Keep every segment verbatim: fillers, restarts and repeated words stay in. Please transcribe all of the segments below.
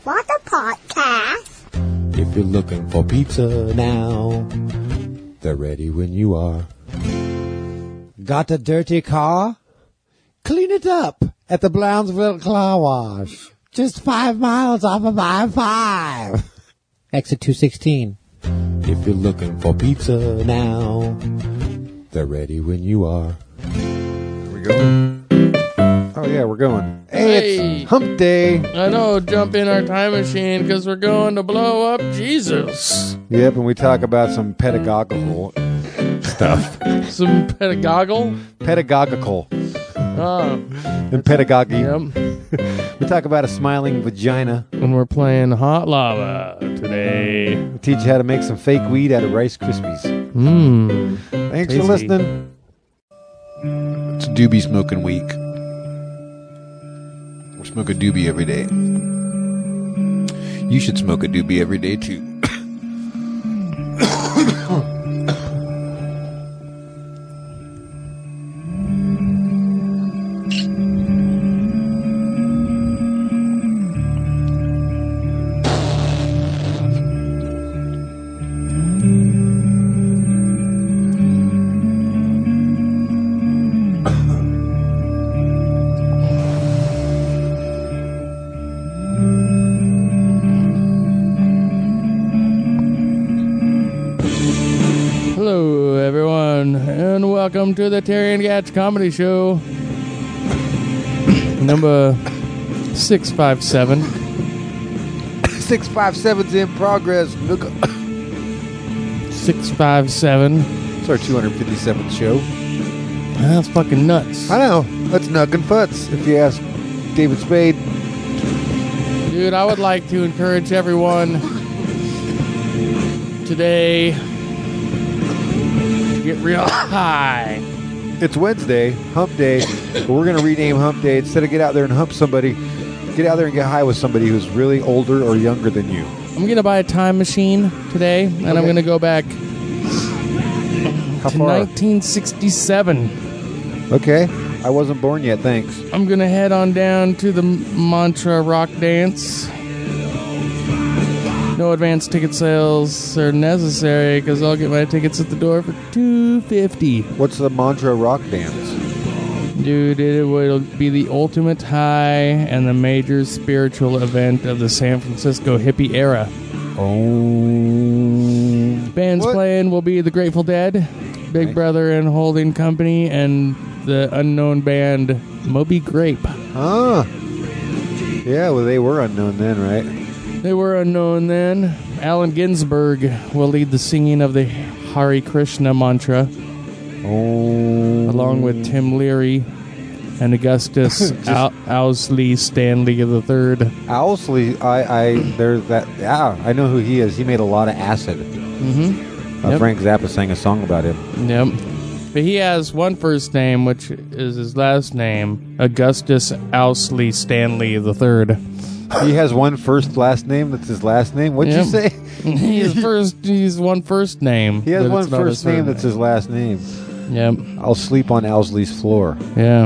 What a podcast. If you're looking for pizza now, they're ready when you are. Got a dirty car? Clean it up at the Brownsville Car Wash. Just five miles off of I five. Exit two sixteen. If you're looking for pizza now, they're ready when you are. Are we going? Oh, yeah, we're going. Hey, Hey. it's hump day. I know, jump in our time machine because we're going to blow up Jesus. Yep, and we talk about some pedagogical stuff. Some pedagogical. Pedagogical. Oh, And pedagogy. yep. We talk about a smiling vagina. And we're playing Hot Lava today. We teach you how to make some fake weed out of Rice Krispies. Mmm. Thanks Tasty. for listening. It's Doobie Smoking Week. We smoke a doobie every day. You should smoke a doobie every day, too. Hello, everyone, and welcome to the Terry and Gatch Comedy Show. Number six five seven. six five seven's in progress. Look, six five seven. it's our two hundred fifty-seventh show. That's fucking nuts. I know. That's nuck and futz, if you ask David Spade. Dude, I would like to encourage everyone today to get real high. It's Wednesday, hump day, but we're going to rename hump day. Instead of get out there and hump somebody, get out there and get high with somebody who's really older or younger than you. I'm going to buy a time machine today, and I'm Okay. going to go back How to far? nineteen sixty-seven. Okay. I wasn't born yet, thanks. I'm going to head on down to the Mantra Rock Dance. No advance ticket sales are necessary because I'll get my tickets at the door for two fifty. What's the Mantra Rock Dance? Dude, it will be the ultimate high and the major spiritual event of the San Francisco hippie era. Oh. Bands What? playing will be the Grateful Dead, Big Nice. Brother and Holding Company, and the unknown band Moby Grape. Ah. Yeah, well, they were unknown then, right? They were unknown then. Allen Ginsberg will lead the singing of the Hare Krishna mantra, Oh. along with Tim Leary and Augustus Al- Owsley Stanley the Third. Owsley, I, I, there's that, yeah, I know who he is. He made a lot of acid. Mm-hmm. Uh, Yep. Frank Zappa sang a song about him. Yep. But he has one first name, which is his last name, Augustus Owsley Stanley the Third. He has one first last name that's his last name. What'd Yep. you say? He's first. He's one first name. He has but one it's not first his third name that's his last name. Yep. I'll sleep on Owsley's floor. Yeah.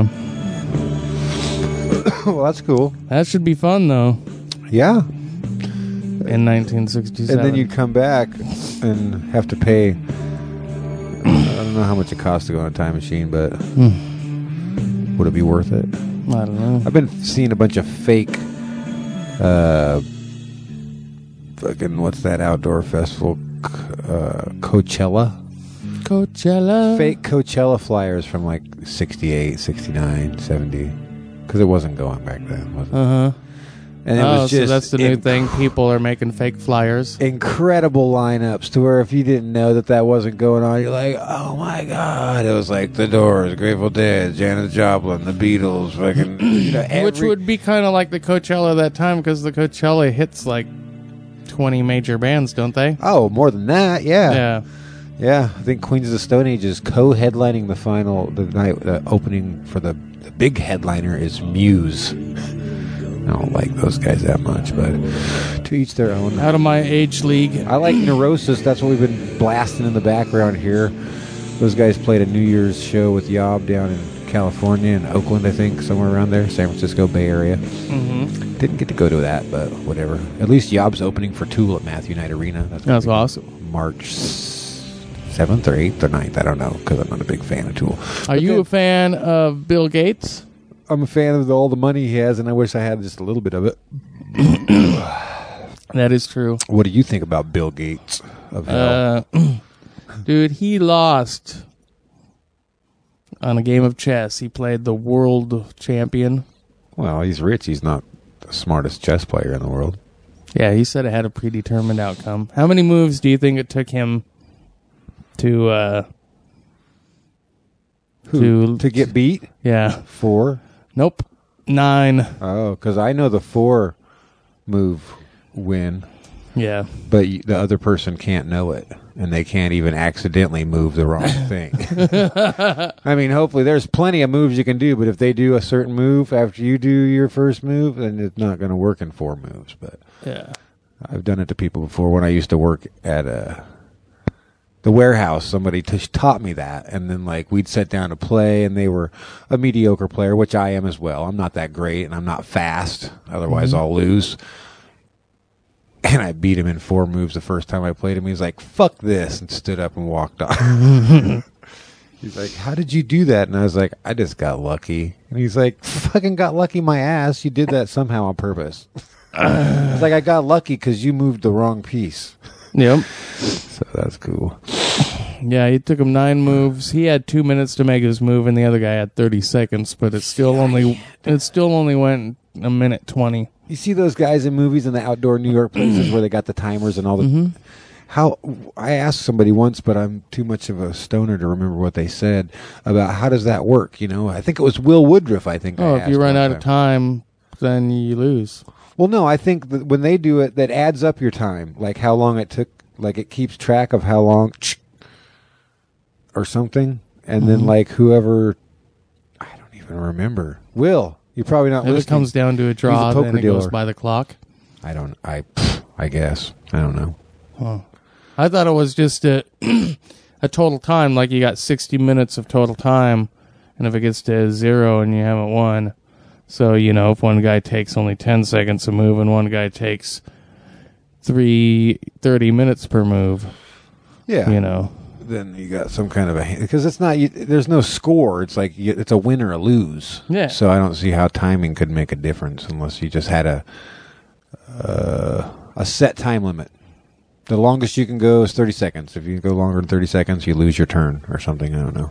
Well, that's cool. That should be fun though. Yeah. In nineteen sixty-seven. And then you'd come back and have to pay. I don't know how much it costs to go on a time machine, but would it be worth it? I don't know. I've been seeing a bunch of fake, uh, fucking, what's that outdoor festival? Uh, Coachella? Coachella. Fake Coachella flyers from like sixty-eight, sixty-nine, seventy. Because it wasn't going back then, was it? Uh huh. And it Oh, was just so that's the new inc- thing. People are making fake flyers. incredible lineups to where if you didn't know that that wasn't going on, you're like, oh my god! It was like the Doors, Grateful Dead, Janis Joplin, the Beatles, fucking, you know, every, Which would be kind of like the Coachella that time because the Coachella hits like twenty major bands, don't they? oh more than that, yeah. Yeah. Yeah, I think Queens of the Stone Age is co-headlining the final, the night, the opening for the, the big headliner is Muse. I don't like those guys that much, but to each their own. Out of my age league. I like Neurosis. That's what we've been blasting in the background here. Those guys played a New Year's show with Yob down in California and Oakland, I think, somewhere around there, San Francisco Bay Area. Mm-hmm. Didn't get to go to that, but whatever. At least Yob's opening for Tool at Matthew Knight Arena. That's, That's awesome. March seventh or eighth or ninth. I don't know, because I'm not a big fan of Tool. Are But you then, a fan of Bill Gates? I'm a fan of all the money he has, and I wish I had just a little bit of it. That is true. What do you think about Bill Gates of hell? Uh, dude, he lost on a game of chess. He played the world champion. Well, he's rich. He's not the smartest chess player in the world. Yeah, he said it had a predetermined outcome. How many moves do you think it took him to uh, Who, to to get beat? Yeah. Four? Nope. Nine. Oh, because I know the four move win, Yeah. but y- the other person can't know it, and they can't even accidentally move the wrong thing. I mean, hopefully there's plenty of moves you can do, but if they do a certain move after you do your first move, then it's not going to work in four moves. But Yeah. I've done it to people before when I used to work at a the warehouse. Somebody t- taught me that, and then like we'd sit down to play, and they were a mediocre player, which I am as well. I'm not that great, and I'm not fast. Otherwise, Mm-hmm. I'll lose. And I beat him in four moves the first time I played him. He was like, "Fuck this," and stood up and walked on. He's like, "How did you do that?" And I was like, "I just got lucky." And he's like, "Fucking got lucky, my ass. You did that somehow on purpose." I was like, "I got lucky because you moved the wrong piece." Yep. So that's cool. Yeah, he took him nine moves. He had two minutes to make his move, and the other guy had thirty seconds. But it still only it still only went a minute twenty. You see those guys in movies in the outdoor New York places where they got the timers and all the. Mm-hmm. How I asked somebody once, but I'm too much of a stoner to remember what they said about how does that work. You know, I think it was Will Woodruff. I think. Oh, I if you asked run one out of time, then you lose. Well, no, I think that when they do it, that adds up your time, like how long it took. Like it keeps track of how long, or something, and Mm-hmm. then like whoever, I don't even remember. Will, you're probably not If listening. it comes down to a draw, He's a poker then it goes dealer. by the clock. I don't. I. I guess. I don't know. Huh. I thought it was just a a total time, like you got sixty minutes of total time, and if it gets to zero and you haven't won, so you know if one guy takes only ten seconds to move and one guy takes three thirty minutes per move, Yeah. you know. Then you got some kind of a because it's not. You, there's no score. It's like you, it's a win or a lose. Yeah. So I don't see how timing could make a difference unless you just had a uh, a set time limit. The longest you can go is thirty seconds. If you go longer than thirty seconds, you lose your turn or something. I don't know.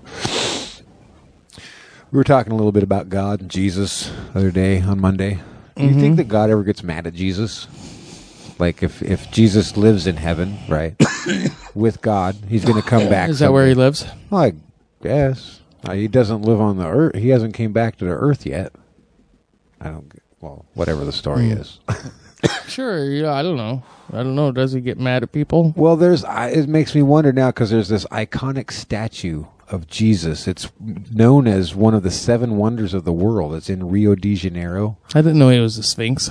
We were talking a little bit about God and Jesus the other day on Monday. Do you Mm-hmm. think that God ever gets mad at Jesus? Like if, if Jesus lives in heaven, right, with God, he's going to come back. Is that where he lives? Well, I guess. Uh, he doesn't live on the earth. He hasn't came back to the earth yet. I don't get, well, whatever the story Hmm. is. Sure. Yeah, I don't know. I don't know. Does he get mad at people? Well, there's, I, it makes me wonder now because there's this iconic statue of Jesus. It's known as one of the seven wonders of the world. It's in Rio de Janeiro. I didn't know he was a Sphinx.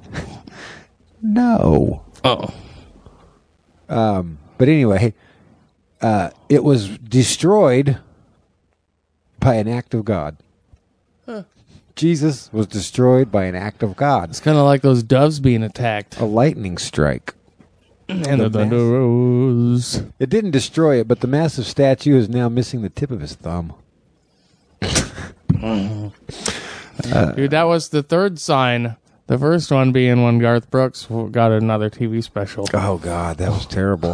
No. Oh. Um, but anyway, uh, it was destroyed by an act of God. Huh. Jesus was destroyed by an act of God. It's kind of like those doves being attacked. A lightning strike. And the the thunder rose. It didn't destroy it, but the massive statue is now missing the tip of his thumb. Dude, that was the third sign. The first one being when Garth Brooks got another T V special. Oh, God, that was terrible.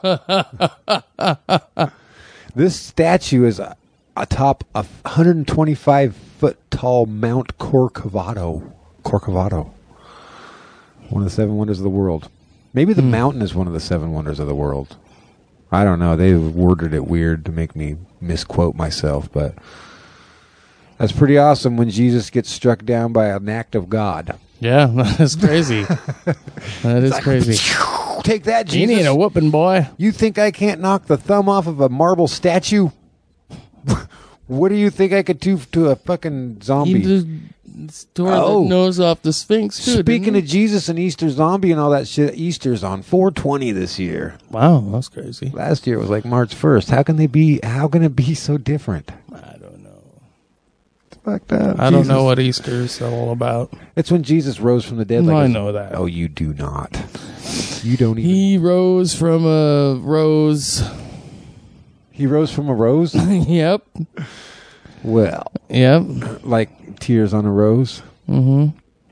This statue is atop a one hundred twenty-five foot tall Mount Corcovado. Corcovado. One of the seven wonders of the world. Maybe the Hmm. mountain is one of the seven wonders of the world. I don't know. They worded it weird to make me misquote myself, but that's pretty awesome when Jesus gets struck down by an act of God. Yeah, that is crazy. That is crazy. Take that, You need Jesus. a whooping, boy. You think I can't knock the thumb off of a marble statue? What do you think I could do to a fucking zombie? He just tore Oh. the nose off the Sphinx, too. Speaking didn't of Jesus and Easter zombie and all that shit, Easter's on four twenty this year. he? Wow, that's crazy. Last year it was like March first. How can they be? How can it be so different? I don't know. fucked up. I don't Jesus. know what Easter is all about. It's when Jesus rose from the dead. No, like I a- know that. Oh, you do not. You don't even. He rose from a rose. He rose from a rose? Yep. Well, Yep. like tears on a rose? Mm-hmm.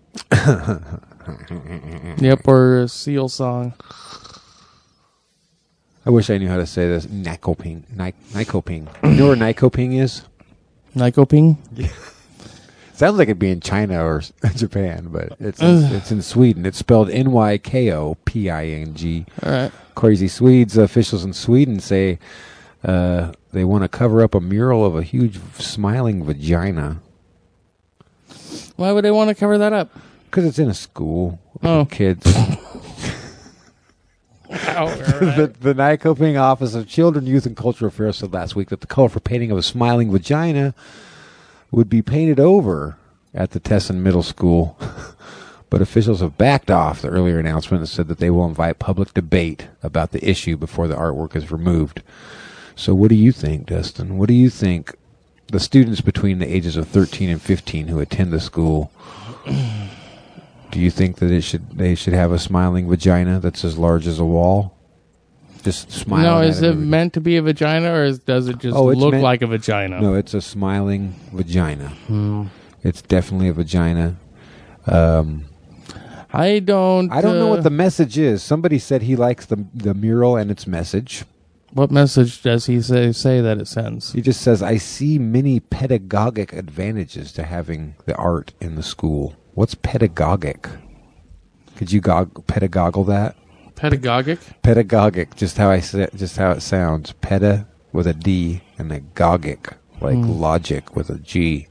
Yep, or a seal song. I wish I knew how to say this. Nycoping. Ny- Nycoping. You know where Nycoping is? Nycoping? Sounds like it'd be in China or Japan, but it's in, it's in Sweden. It's spelled N Y K O P I N G. All right. Crazy Swedes. Officials in Sweden say uh, they want to cover up a mural of a huge smiling vagina. Why would they want to cover that up? Because it's in a school for Oh. kids. Wow, all the, the Nycoping Office of Children, Youth, and Cultural Affairs said last week that the colorful painting of a smiling vagina would be painted over at the Tessin Middle School. But officials have backed off the earlier announcement and said that they will invite public debate about the issue before the artwork is removed. So what do you think, Dustin? What do you think the students between the ages of thirteen and fifteen who attend the school, do you think that it should they should have a smiling vagina that's as large as a wall? Just smiling. No, at is it everybody? meant to be a vagina, or is, does it just Oh, it's look meant- like a vagina? No, it's a smiling vagina. Hmm. It's definitely a vagina. Um, I don't. I don't know uh, what the message is. Somebody said he likes the the mural and its message. What message does he say say that it sends? He just says, "I see many pedagogic advantages to having the art in the school." What's pedagogic? Could you gog- pedagogle that? Pedagogic? Pedagogic, just how I sa- just how it sounds. Peda with a D and a gogic, like logic with a G.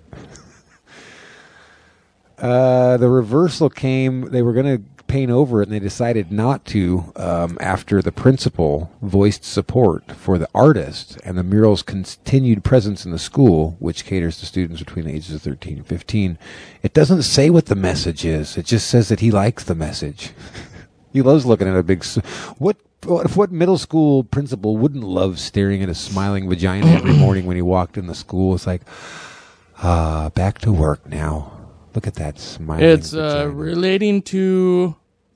Uh, the reversal came. They were going to paint over it, and they decided not to um, after the principal voiced support for the artist and the mural's continued presence in the school, which caters to students between the ages of thirteen and fifteen. It doesn't say what the message is. It just says that he likes the message. He loves looking at a big... s- What, what what middle school principal wouldn't love staring at a smiling vagina every morning when he walked in the school? It's like, ah, back to work now. Look at that smiling It's uh, vagina. relating to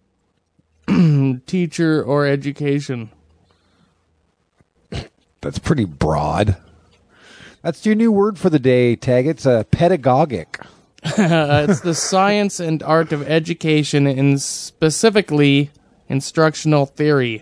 teacher or education. That's pretty broad. That's your new word for the day, Tag. It's uh, pedagogic. Uh, it's the science and art of education, and specifically instructional theory.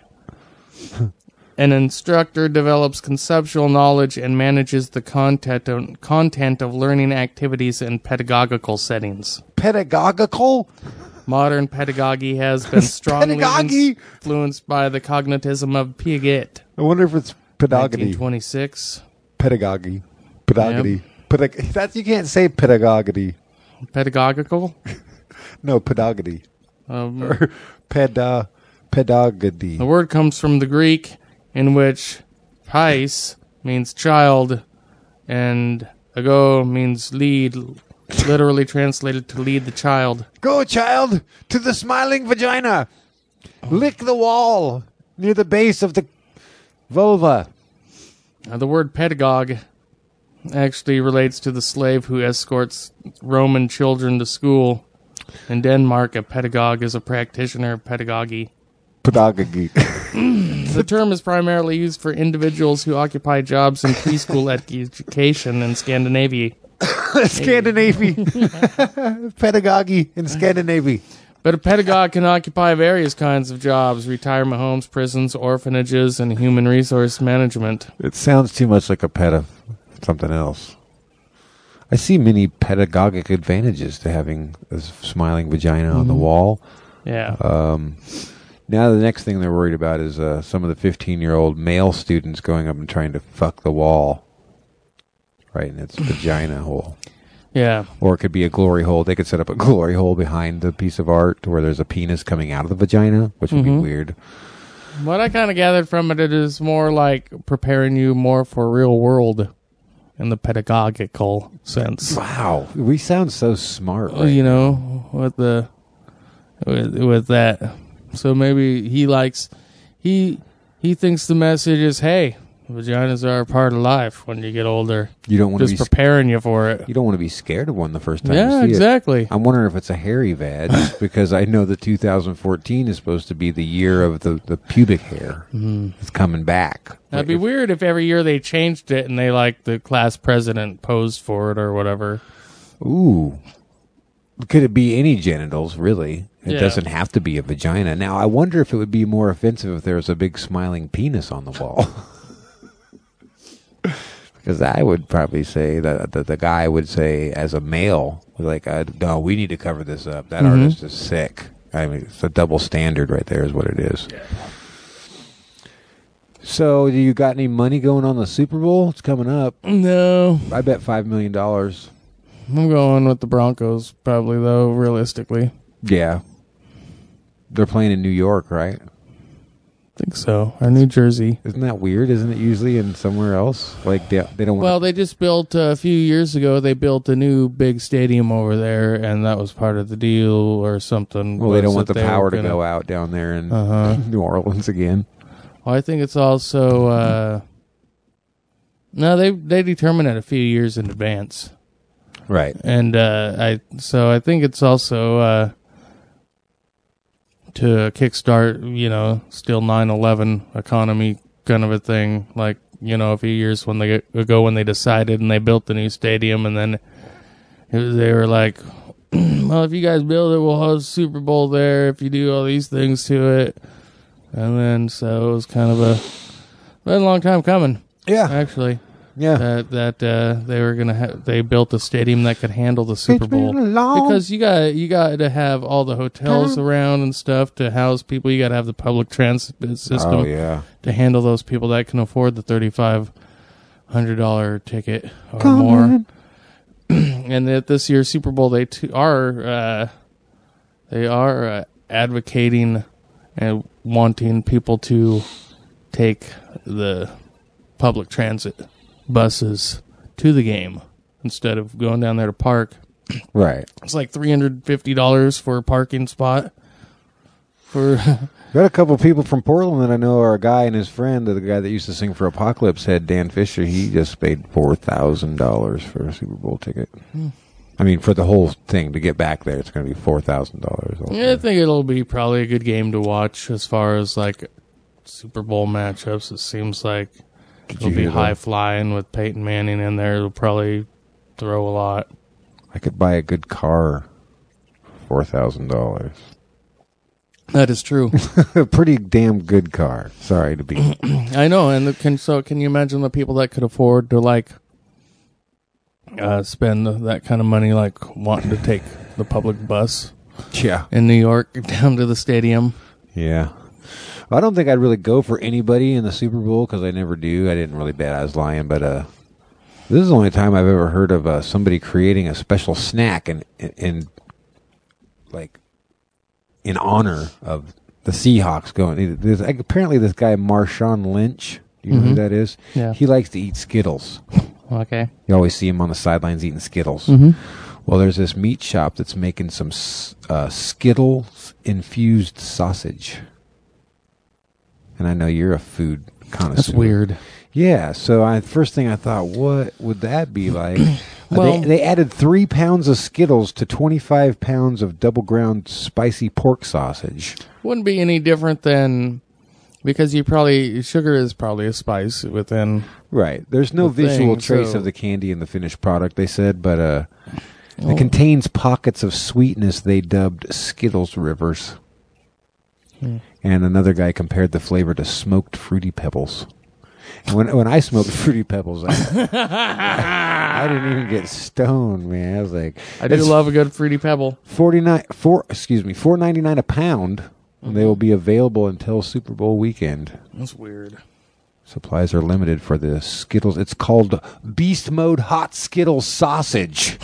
An instructor develops conceptual knowledge and manages the content of, content of learning activities in pedagogical settings. Pedagogical? Modern pedagogy has been strongly Pedagogy? influenced by the cognitism of Piaget. I wonder if it's pedagogy. nineteen twenty-six. Pedagogy. Pedagogy. Pedag- That's, you can't say pedagogy. Pedagogical? No, pedagogy. Um, Or peda, pedagogy. The word comes from the Greek, in which pais means child and ago means lead, literally translated to lead the child. Go, child, to the smiling vagina. Lick the wall near the base of the vulva. Now, the word pedagogue actually relates to the slave who escorts Roman children to school. In Denmark, a pedagogue is a practitioner of pedagogy. Pedagogy. The term is primarily used for individuals who occupy jobs in preschool education in Scandinavia. Scandinavia. Pedagogy in Scandinavia. But a pedagogue can occupy various kinds of jobs: retirement homes, prisons, orphanages, and human resource management. It sounds too much like a pet of something else. I see many pedagogic advantages to having a smiling vagina on the wall. Yeah. Um, now the next thing they're worried about is uh, some of the fifteen-year-old male students going up and trying to fuck the wall. Right in its vagina hole. Yeah. Or it could be a glory hole. They could set up a glory hole behind the piece of art where there's a penis coming out of the vagina, which would Mhm. be weird. What I kind of gathered from it, it is more like preparing you more for real world in the pedagogical sense. Wow. We sound so smart. Right You know, with the with, with that. So maybe he likes he he thinks the message is, hey, Vaginas are a part of life when you get older. You don't want to Just be preparing you for it. you don't want to be scared of one the first time Yeah, you see exactly. it. I'm wondering if it's a hairy vag because I know that two thousand fourteen is supposed to be the year of the, the pubic hair. Mm. It's coming back. That'd be If- weird if every year they changed it and they like the class president posed for it or whatever. Ooh. Could it be any genitals, really? It Yeah. doesn't have to be a vagina. Now, I wonder if it would be more offensive if there was a big smiling penis on the wall. Because I would probably say that, that the guy would say, as a male, like, uh, no, we need to cover this up. That Mm-hmm. artist is sick. I mean, it's a double standard right there is what it is. Yeah. So, do you got any money going on the Super Bowl? It's coming up. No, I bet five million dollars. I'm going with the Broncos probably though. Realistically, Yeah. They're playing in New York, right? I think so. Or New Jersey. Isn't that weird? Isn't it usually in somewhere else? Like they, they don't want. Well, they just built uh, a few years ago. They built a new big stadium over there, and that was part of the deal or something. well, they don't was want the that they power were to gonna- go out down there in Uh-huh. New Orleans again. Well, I think it's also uh, no. They they determine it a few years in advance, Right. and uh, I so I think it's also uh, to kickstart. You know, still nine eleven economy kind of a thing. Like you know, a few years when they get, ago when they decided and they built the new stadium, and then it was, they were like, well, if you guys build it, we'll host Super Bowl there. If you do all these things to it. And then, so it was kind of a, been a long time coming, Yeah. actually. Yeah. That that uh, they were gonna have, they built a stadium that could handle the Super It's been Bowl a long because you got you got to have all the hotels around and stuff to house people. You got to have the public transit system Oh yeah. to handle those people that can afford the thirty five hundred dollar ticket or more. And that this year's Super Bowl, they t- are uh, they are uh, advocating and wanting people to take the public transit buses to the game instead of going down there to park. Right. It's like three hundred fifty dollars for a parking spot. For Got a couple people from Portland that I know are a guy and his friend, the guy that used to sing for Apocalypse Head, Dan Fisher. He just paid four thousand dollars for a Super Bowl ticket. Hmm. I mean, for the whole thing to get back there, it's going to be four thousand dollars. yeah, I think it'll be probably a good game to watch as far as like Super Bowl matchups. It seems like it'll you be hear high that? flying with Peyton Manning in there. It'll probably throw a lot. I could buy a good car for four thousand dollars. That is true. A pretty damn good car. Sorry to be. I know, and the, can so can you imagine the people that could afford to like uh, spend that kind of money, like wanting to take the public bus Yeah. in New York down to the stadium? Yeah. Well, I don't think I'd really go for anybody in the Super Bowl because I never do. I didn't really bet. I was lying, but uh, this is the only time I've ever heard of uh, somebody creating a special snack and in, in like in honor of the Seahawks going. There's, like, apparently, this guy Marshawn Lynch. Do you know who Mhm. that is? Yeah. He likes to eat Skittles. Okay. You always see him on the sidelines eating Skittles. Mm-hmm. Well, there's this meat shop that's making some s- uh, Skittles infused sausage. And I know you're a food connoisseur. That's weird. Yeah. So I first thing I thought, what would that be like? Uh, Well- they, they added three pounds of Skittles to twenty-five pounds of double ground spicy pork sausage. Wouldn't be any different than because you probably sugar is probably a spice within. Right. There's no The visual thing, trace so- of the candy in the finished product, they said, but uh, Oh. it contains pockets of sweetness they dubbed Skittles rivers. Hmm. And another guy compared the flavor to smoked Fruity Pebbles. And when when I smoked Fruity Pebbles, I, I didn't even get stoned, man. I was like, I do it's love a good fruity pebble. forty-nine four excuse me, four ninety-nine a pound. And they will be available until Super Bowl weekend. That's weird. Supplies are limited for the Skittles. It's called Beast Mode Hot Skittles Sausage.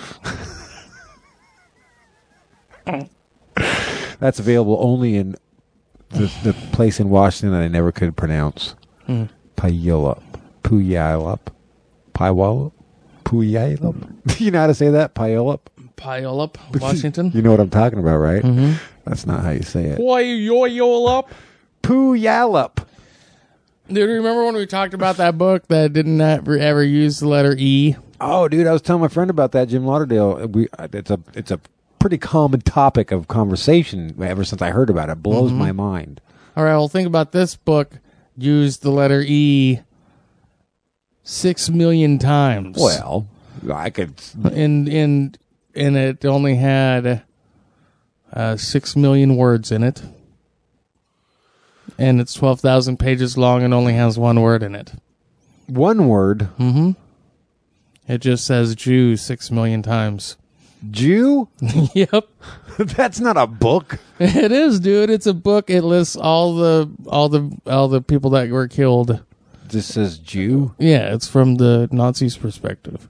That's available only in the, the place in Washington that I never could pronounce. Hmm. Puyallup. Puyallup. Puyallup. Puyallup. You know how to say that? Puyallup? Puyallup, Washington. You know what I'm talking about, right? Mm-hmm. That's not how you say it. Puyallup. Puyallup. Dude, remember when we talked about that book that didn't ever, ever use the letter E? Oh, dude, I was telling my friend about that, Jim Lauderdale. We, it's a, it's a pretty common topic of conversation ever since I heard about it. It blows Mm-hmm. my mind. All right, well, think about this book used the letter E six million times. Well, I could. and and and it only had uh, six million words in it, and it's twelve thousand pages long and only has one word in it. One word. Mm-hmm. It just says Jew six million times. Jew? Yep, That's not a book. it is, dude. It's a book. It lists all the all the all the people that were killed. This says Jew. Yeah, it's from the Nazis' perspective.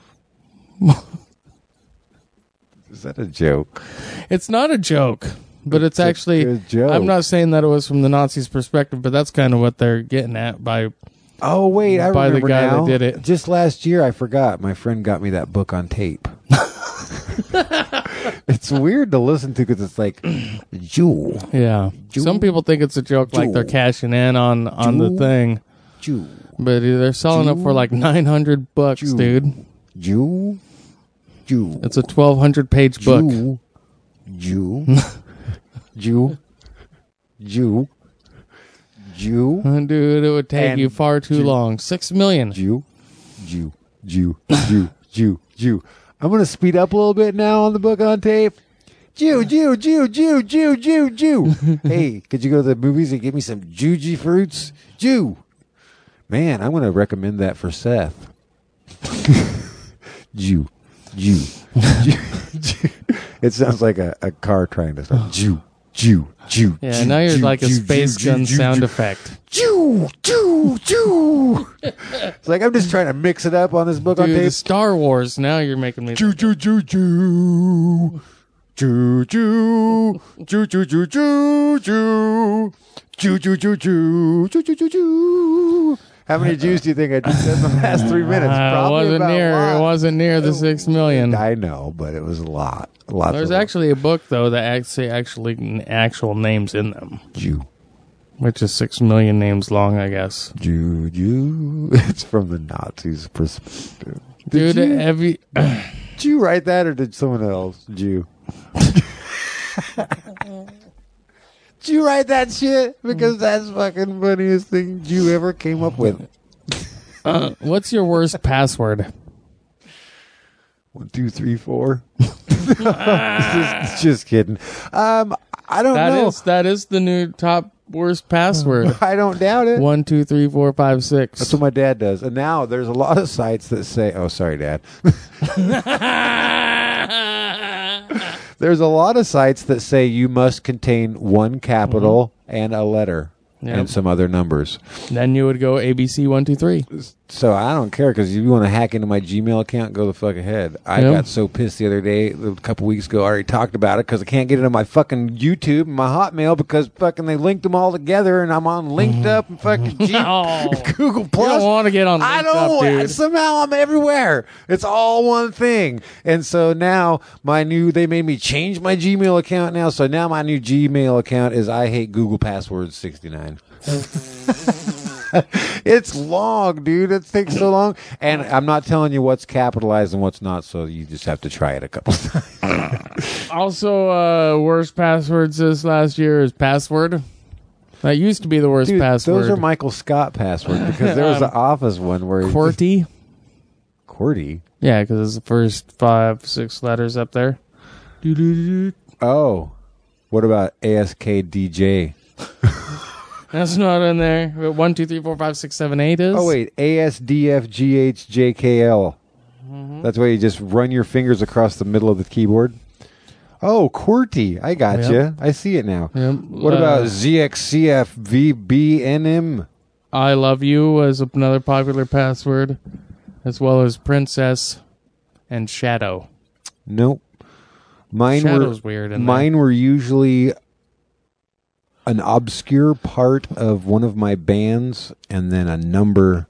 Is that a joke? It's not a joke, but it's, It's a actually. good joke. I'm not saying that it was from the Nazis' perspective, but that's kind of what they're getting at by. Oh wait, I By the remember guy that now. did it. Just last year, I forgot. My friend got me that book on tape. It's weird to listen to because it's like Jew, Yeah, Jew. some people think it's a joke, like they're Jew. cashing in on on the Jew. thing, Jew, but they're selling it Jew. for like nine hundred bucks, Jew. dude. Jew, Jew. It's a twelve hundred page book. Jew, Jew, Jew, Jew, Jew, Dude, it would take And you far too Jew. long. Six million. Jew, Jew, Jew, Jew, Jew, Jew. I'm gonna speed up a little bit now on the book on tape. Jew, Jew, Jew, Jew, Jew, Jew, Jew. Hey, could you go to the movies and get me some Juji fruits? Jew. Man, I'm gonna recommend that for Seth. Jew, Jew, Jew, Jew. It sounds like a, a car trying to start. Jew, Jew, Jew. Yeah, Jew, now you're Jew, like a Jew, space Jew, gun Jew, sound Jew. effect. Jew, Jew, Jew. It's like I'm just trying to mix it up on this book on Dude, tape. the Star Wars. Now you're making me. Jew, Jew, Jew, Jew. Jew, Jew. Jew, Jew, Jew, Jew, Jew. Jew, Jew, Jew, Jew. Jew, Jew, Jew, Jew. How many Jews do you think I just said in the last three minutes? Uh, it Probably wasn't about near. a lot. It wasn't near the six million. I know, but it was a lot. Lots There's of actually a book though that actually actually actual names in them, Jew. which is six million names long, I guess. Jew, Jew. It's from the Nazis' perspective. Did Dude, you, have you, did you write that or did someone else? Jew. Did you write that shit? Because that's fucking funniest thing you ever came up with. uh, what's your worst password? One, two, three, four. just, just kidding. Um, I don't That know. is that is the new top worst password. I don't doubt it. One, two, three, four, five, six. That's what my dad does. And now there's a lot of sites that say, oh, sorry, Dad. There's a lot of sites that say you must contain one capital and a letter Yep. and some other numbers. Then you would go A B C one, two, three. So I don't care because if you want to hack into my Gmail account, go the fuck ahead. I Yep. got so pissed the other day, a couple weeks ago. I already talked about it because I can't get into my fucking YouTube and my Hotmail because fucking they linked them all together and I'm on Linked Up and fucking G- Oh. Google You Plus. don't want to get on. I Linked don't. Up, dude. Somehow I'm everywhere. It's all one thing. And so now my new, they made me change my Gmail account now. So now my new Gmail account is I hate Google Passwords sixty-nine. It's long, dude. It takes so long. And I'm not telling you what's capitalized and what's not. So you just have to try it a couple times. Also, uh, worst passwords this last year is password. That used to be the worst Dude, password. those are Michael Scott passwords because there was Um, an Office one where he just- QWERTY. QWERTY. Yeah, because it's the first five, six letters up there. Doo-doo-doo-doo. Oh, what about A S K D J? That's not in there. But One, two, three, four, five, six, seven, eight is. Oh wait, A S D F G H J K L. That's why you just run your fingers across the middle of the keyboard. Oh, QWERTY. I got Yep. you. I see it now. Yep. What Uh, about Z X C F V B N M? I love you was another popular password, as well as princess and shadow. Nope. Mine Shadow's were weird. In mine were usually an obscure part of one of my bands and then a number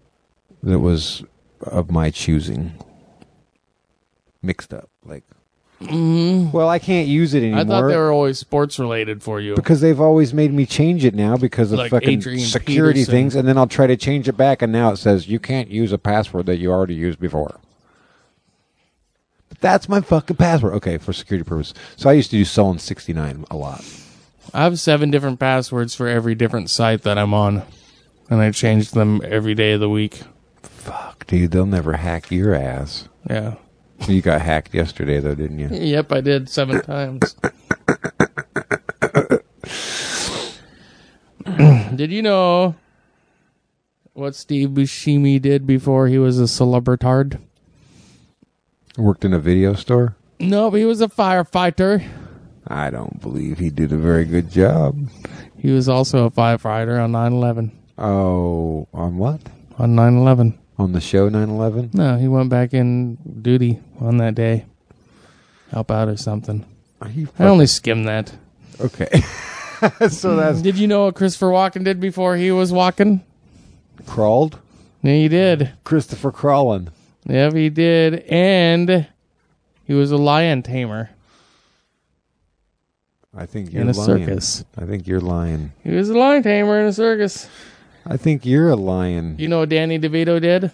that was of my choosing. Mixed up. Like Mm-hmm. Well, I can't use it anymore. I thought they were always sports related for you. Because they've always made me change it now because of Like fucking Adrian security Peterson. things, and then I'll try to change it back, and now it says you can't use a password that you already used before. But that's my fucking password. Okay, for security purposes. So I used to do Sullen sixty-nine a lot. I have seven different passwords for every different site that I'm on, and I change them every day of the week. Fuck, dude, they'll never hack your ass. Yeah. You got hacked yesterday, though, didn't you? Yep, I did seven times. Did you know what Steve Buscemi did before he was a celebritard? Worked in a video store? No, he was a firefighter. I don't believe he did a very good job. He was also a firefighter on nine eleven. Oh, on what? On nine eleven. On the show nine eleven? No, he went back in duty on that day. Help out or something. Are you I only skimmed that. Okay. So that's Did you know what Christopher Walken did before he was walking? crawled? Yeah, he did. Christopher Crawlin. Yep, he did. And he was a lion tamer I think you're in a lying. circus. I think you're lying. He was a lion tamer in a circus. I think you're a lion. You know what Danny DeVito did?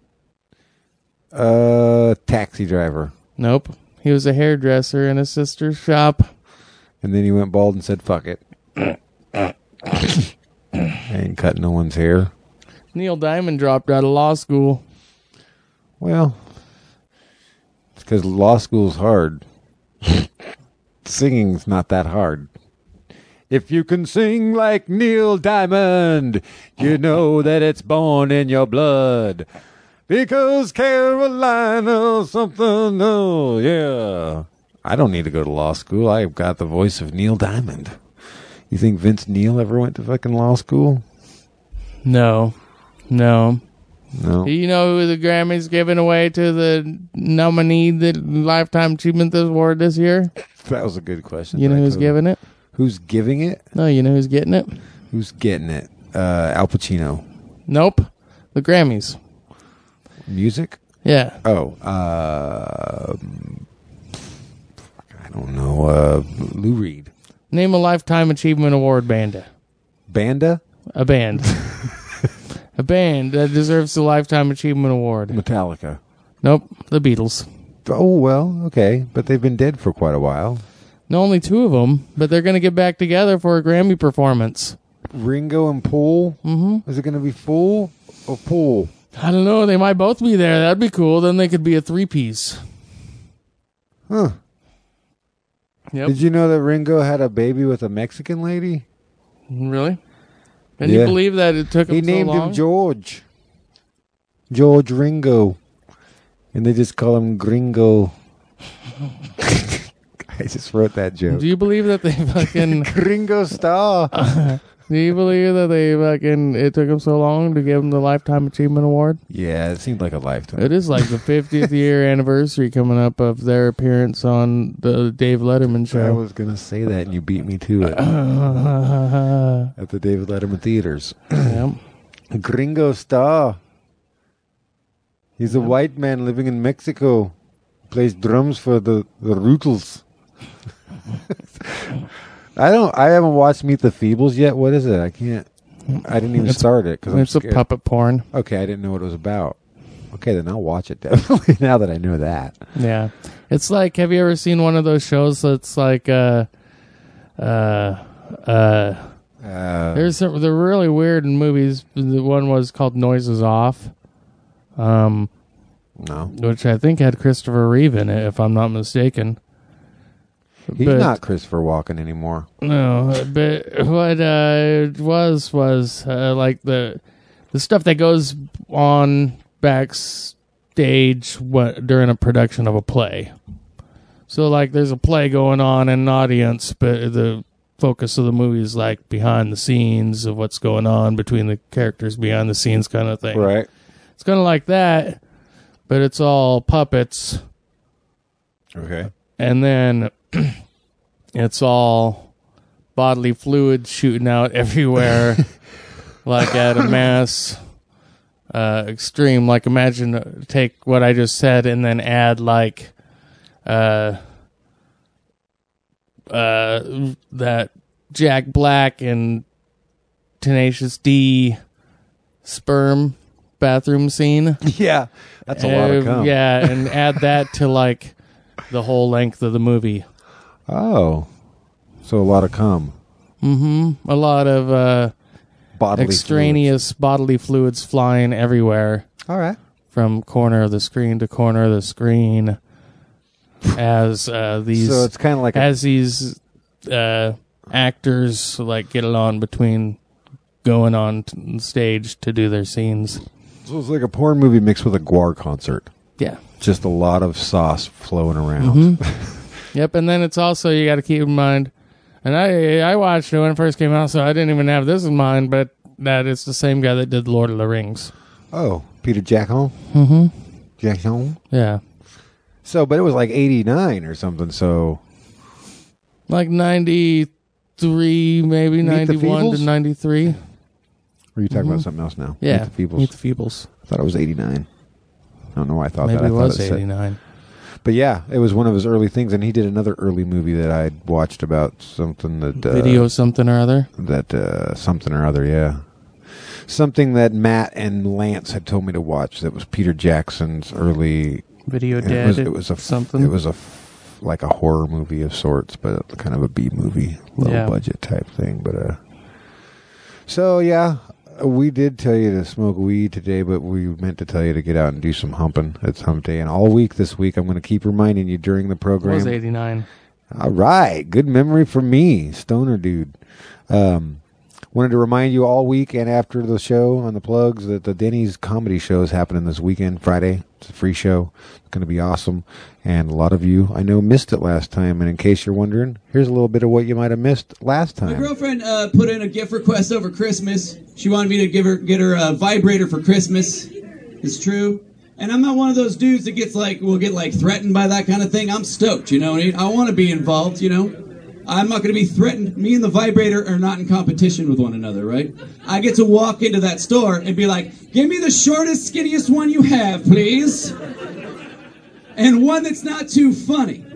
Uh, taxi driver. Nope. He was a hairdresser in his sister's shop. And then he went bald and said, fuck it. I ain't cutting no one's hair. Neil Diamond dropped out of law school. Well, it's because law school's hard. Singing's not that hard. If you can sing like Neil Diamond, you know that it's born in your blood. Because Carolina something, oh, yeah. I don't need to go to law school. I've got the voice of Neil Diamond. You think Vince Neil ever went to fucking law school? No. No. No. Do you know who the Grammys giving away to the nominee, the Lifetime Achievement Award this year? That was a good question. You know I who's totally- giving it? Who's giving it? No, you know who's getting it? Who's getting it? Uh, Al Pacino. Nope. The Grammys. Music? Yeah. Oh, uh, I don't know. Uh, Lou Reed. Name a Lifetime Achievement Award band. Banda? A band. A band that deserves the Lifetime Achievement Award. Metallica. Nope. The Beatles. Oh, well, okay. But they've been dead for quite a while. No, only two of them, but they're going to get back together for a Grammy performance. Ringo and Pool? Mm-hmm. Is it going to be Fool or Pool? I don't know. They might both be there. That'd be cool. Then they could be a three-piece. Huh. Yep. Did you know that Ringo had a baby with a Mexican lady? Really? Can Yeah. you believe that it took him He so named long? him George. George Ringo. And they just call him Gringo. I just wrote that joke. Do you believe that they fucking... Gringo Star. do you believe that they fucking... It took them so long to give them the Lifetime Achievement Award? Yeah, it seemed like a lifetime. It is like the fiftieth year anniversary coming up of their appearance on the Dave Letterman I show. was going to say that, and you beat me to it. At the David Letterman Theaters. Yep. Gringo Star. He's a white man living in Mexico. Plays drums for the, the Rutles. I don't. I haven't watched Meet the Feebles yet. What is it? I can't. I didn't even It's- start it because I'm It's a scared. puppet porn. Okay, I didn't know what it was about. Okay, then I'll watch it definitely. Now that I know that. Yeah. It's like, have you ever seen one of those shows that's like, uh, uh, uh, Uh, there's some, they're really weird in movies. The one was called Noises Off, um, no, which I think had Christopher Reeve in it, if I'm not mistaken. he's But- not Christopher Walken anymore. No, but what uh, it was was uh, like the the stuff that goes on backstage what, during a production of a play. So, like, there's a play going on in an audience, but the focus of the movie is like behind the scenes of what's going on between the characters, behind the scenes kind of thing. Right. It's kind of like that, but it's all puppets. Okay. And then it's all bodily fluid shooting out everywhere, like at a mass uh, extreme. Like, imagine, uh, take what I just said and then add, like, uh, uh, that Jack Black and Tenacious D sperm bathroom scene. Yeah, that's a lot of Uh, cum. Yeah, and add that to like the whole length of the movie. Oh, so a lot of cum. Mm-hmm. A lot of uh, Bodily extraneous bodily fluids flying everywhere fluids. All right. from corner of the screen to corner of the screen as uh, these So it's kind of like a, as these uh, actors like get along between going on t- stage to do their scenes. so it's like a porn movie mixed with a Gwar concert. Yeah. Just a lot of sauce flowing around. Mm-hmm. Yep, and then it's also, you got to keep in mind, and I I watched it when it first came out, so I didn't even have this in mind, but that it's the same guy that did Lord of the Rings. Oh, Peter Jackson? Mm-hmm. Jackson? Yeah. So, but it was like eighty-nine or something, so... Like ninety-three, maybe Meet the ninety-one to Feebles? ninety-three. Or are you talking about something else now? Yeah. Meet the Feebles. Meet the Feebles. I thought it was eighty-nine. I don't know why I thought Maybe that. I it thought was said- eighty-nine. But yeah, it was one of his early things, and he did another early movie that I watched about something that... Uh, Video something or other. That, uh, something or other, yeah. Something that Matt and Lance had told me to watch that was Peter Jackson's early... Video and Dead. It was, it was a, something. It was a, f- like a horror movie of sorts, but kind of a B movie, low Yeah. budget type thing. But, uh... So, yeah... We did tell you to smoke weed today, but we meant to tell you to get out and do some humping. It's hump day. And all week this week, I'm going to keep reminding you during the It program. was eighty-nine. All right. Good memory for me, stoner dude. Um, wanted to remind you all week and after the show on the plugs that the Denny's comedy show is happening this weekend, Friday. It's a free show. It's going to be awesome. And a lot of you, I know, missed it last time. And in case you're wondering, here's a little bit of what you might have missed last My time. girlfriend uh, put in a gift request over Christmas. She wanted me to give her get her a vibrator for Christmas. It's true. And I'm not one of those dudes that gets like, will get like threatened by that kind of thing. I'm stoked, you know what I mean? I want to be involved, you know? I'm not going to be threatened. Me and the vibrator are not in competition with one another, right? I get to walk into that store and be like, give me the shortest, skinniest one you have, please. And one that's not too funny.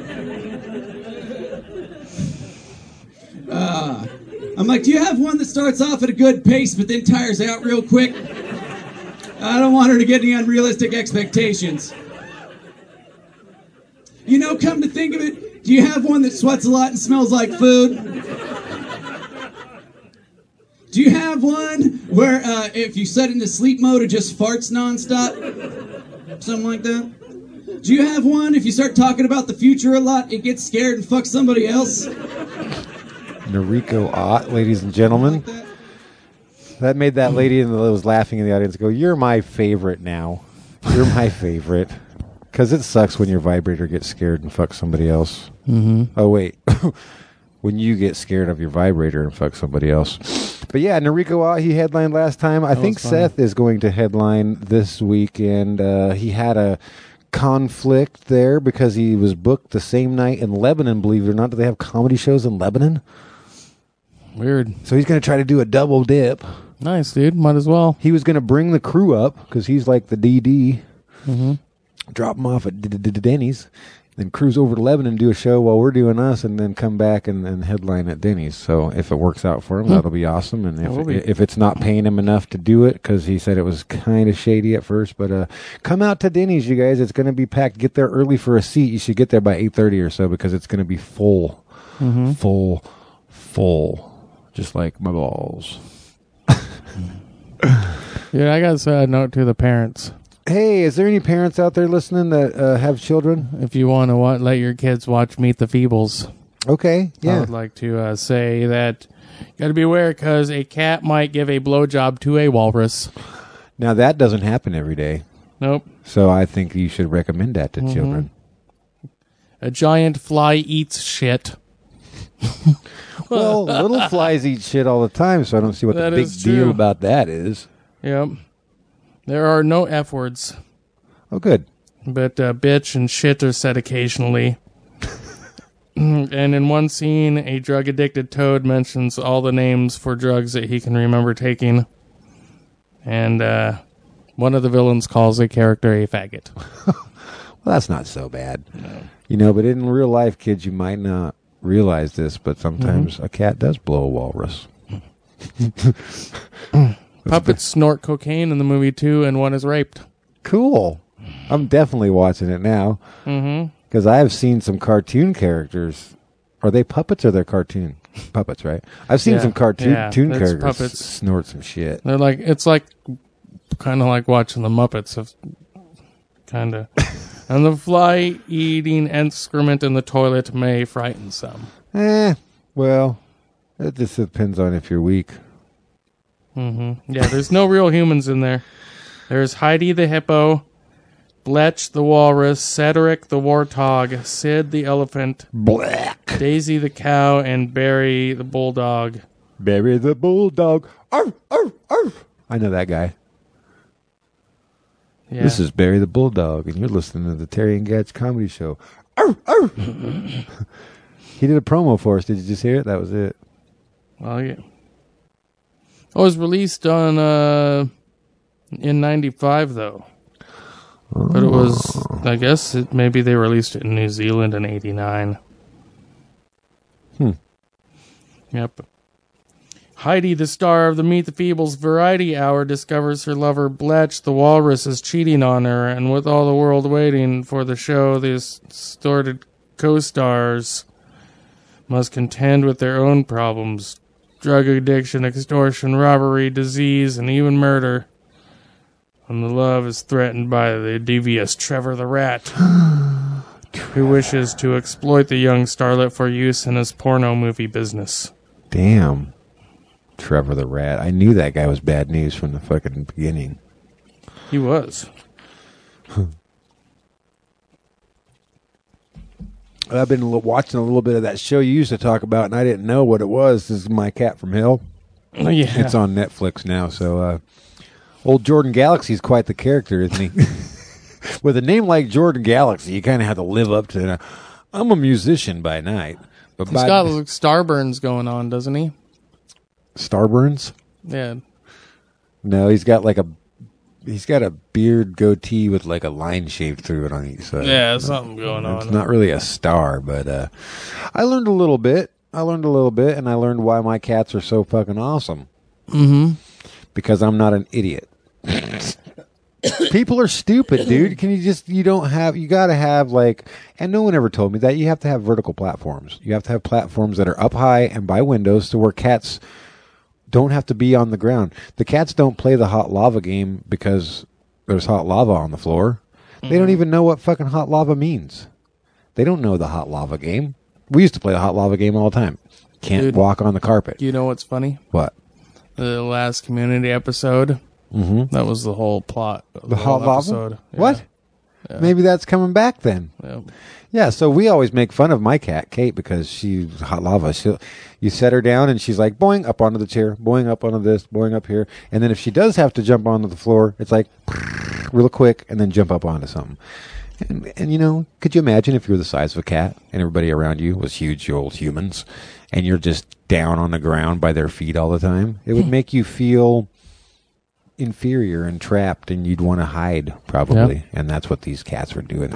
Uh, I'm like, do you have one that starts off at a good pace but then tires out real quick? I don't want her to get any unrealistic expectations. You know, come to think of it, do you have one that sweats a lot and smells like food? Do you have one where uh, if you set it into sleep mode, it just farts nonstop? Something like that? Do you have one, if you start talking about the future a lot, it gets scared and fucks somebody else? Noriko Ott, ladies and gentlemen. That made that lady that was laughing in the audience go, you're my favorite now. You're my favorite. Because it sucks when your vibrator gets scared and fucks somebody else. Mm-hmm. Oh, wait. When you get scared of your vibrator and fuck somebody else. But yeah, Noriko Ott, he headlined last time. I That think was fun. Seth is going to headline this weekend. Uh, he had a conflict there because he was booked the same night in Lebanon, believe it or not. Do they have comedy shows in Lebanon? Weird. So he's going to try to do a double dip. Nice, dude. Might as well. He was going to bring the crew up because he's like the D D. Mm-hmm. Drop him off at D- D- D- Denny's, then cruise over to Lebanon and do a show while we're doing us, and then come back and, and headline at Denny's. So if it works out for him, Hmm. that'll be awesome. And That will if be. if it's not paying him enough to do it, because he said it was kind of shady at first, but uh, come out to Denny's, you guys. It's going to be packed. Get there early for a seat. You should get there by eight thirty or so because it's going to be full, Mm-hmm. full, full, just like my balls. Yeah, I got a sad note to the parents. Hey, is there any parents out there listening that uh, have children? If you want to wa- let your kids watch Meet the Feebles, Okay, I yeah. would like to uh, say that you got to be aware because a cat might give a blowjob to a walrus. Now that doesn't happen every day, Nope. so I think you should recommend that to Mhm. children. A giant fly eats shit. Well, little flies eat shit all the time, so I don't see what That the big is deal true. about that is. Yep. There are no F words, Oh, good. but uh, bitch and shit are said occasionally. And in one scene, a drug addicted toad mentions all the names for drugs that he can remember taking. And uh, one of the villains calls a character a faggot. Well, that's not so bad. You know, but in real life, kids, you might not realize this, but sometimes mm-hmm. a cat does blow a walrus. Puppets snort cocaine in the movie too, and one is raped. Cool. I'm definitely watching it now. Mm-hmm. Because I have seen some cartoon characters. Are they puppets or they're cartoon? Puppets, right? I've seen yeah. some cartoon yeah, characters puppets. snort some shit. They're like, it's like, kind of like watching the Muppets. Of, kind of. And the fly-eating excrement in the toilet may frighten some. Eh, well, it just depends on if you're weak. Mm-hmm. Yeah, there's no real humans in there. There's Heidi the hippo, Bletch the walrus, Cedric the warthog, Sid the elephant, Black, Daisy the cow, and Barry the bulldog. Barry the bulldog. Arf, arf, arf. I know that guy. Yeah. This is Barry the bulldog, and you're listening to the Terry and Gatch comedy show. Arf, arf. He did a promo for us. Did you just hear it? That was it. Well, yeah. It was released on uh, in ninety-five, though. But it was, I guess, it, maybe they released it in New Zealand in eighty-nine. Hmm. Yep. Heidi, the star of the Meet the Feebles Variety Hour, discovers her lover Bletch the walrus is cheating on her, and with all the world waiting for the show, the distorted co-stars must contend with their own problems. Drug addiction, extortion, robbery, disease, and even murder. And the love is threatened by the devious Trevor the Rat, who wishes to exploit the young starlet for use in his porno movie business. Damn. Trevor the Rat. I knew that guy was bad news from the fucking beginning. He was. I've been watching a little bit of that show you used to talk about, and I didn't know what it was. This is My Cat from Hell. Oh, yeah. It's on Netflix now, so... uh Old Jordan Galaxy's quite the character, isn't he? With a name like Jordan Galaxy, you kind of have to live up to it. I'm a musician by night. But He's by got like Starburns going on, doesn't he? Starburns? Yeah. No, he's got like a he's got a beard goatee with like a line shaved through it on each side. Yeah, something going on. It's not really a star, but uh, I learned a little bit. I learned a little bit, and I learned why my cats are so fucking awesome. Mm-hmm. Because I'm not an idiot. People are stupid, dude. Can you just, you don't have, you got to have like, and no one ever told me that, you have to have vertical platforms. You have to have platforms that are up high and by windows to where cats don't have to be on the ground. The cats don't play the hot lava game because there's hot lava on the floor. Mm-hmm. They don't even know what fucking hot lava means. They don't know the hot lava game. We used to play the hot lava game all the time. Can't dude, walk on the carpet. You know what's funny? What? The last Community episode. Mm-hmm. That was the whole plot. The, the hot lava? Yeah. What? Yeah. Maybe that's coming back then. Yep. Yeah, so we always make fun of my cat, Kate, because she's hot lava. She'll, you set her down, and she's like, boing, up onto the chair, boing, up onto this, boing, up here. And then if she does have to jump onto the floor, it's like, real quick, and then jump up onto something. And, and, you know, could you imagine if you were the size of a cat, and everybody around you was huge old humans, and you're just down on the ground by their feet all the time? It would make you feel inferior and trapped, and you'd want to hide, probably. Yep. And that's what these cats were doing.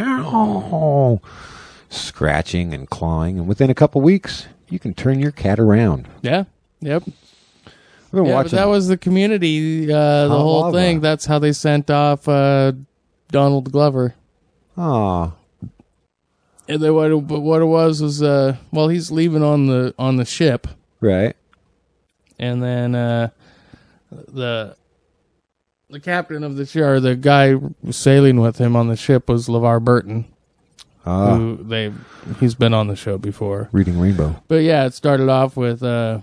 Ow! Scratching and clawing, and within a couple weeks, you can turn your cat around. Yeah. Yep. I've been yeah, watching but that was the Community, uh, the Hot whole lava. thing. That's how they sent off uh, Donald Glover. Aw. And then what? But what it was was, uh, well, he's leaving on the on the ship, Right. and then uh, the the captain of the ship, or the guy sailing with him on the ship, was LeVar Burton. Ah. Who they he's been on the show before. Reading Rainbow. But yeah, it started off with uh,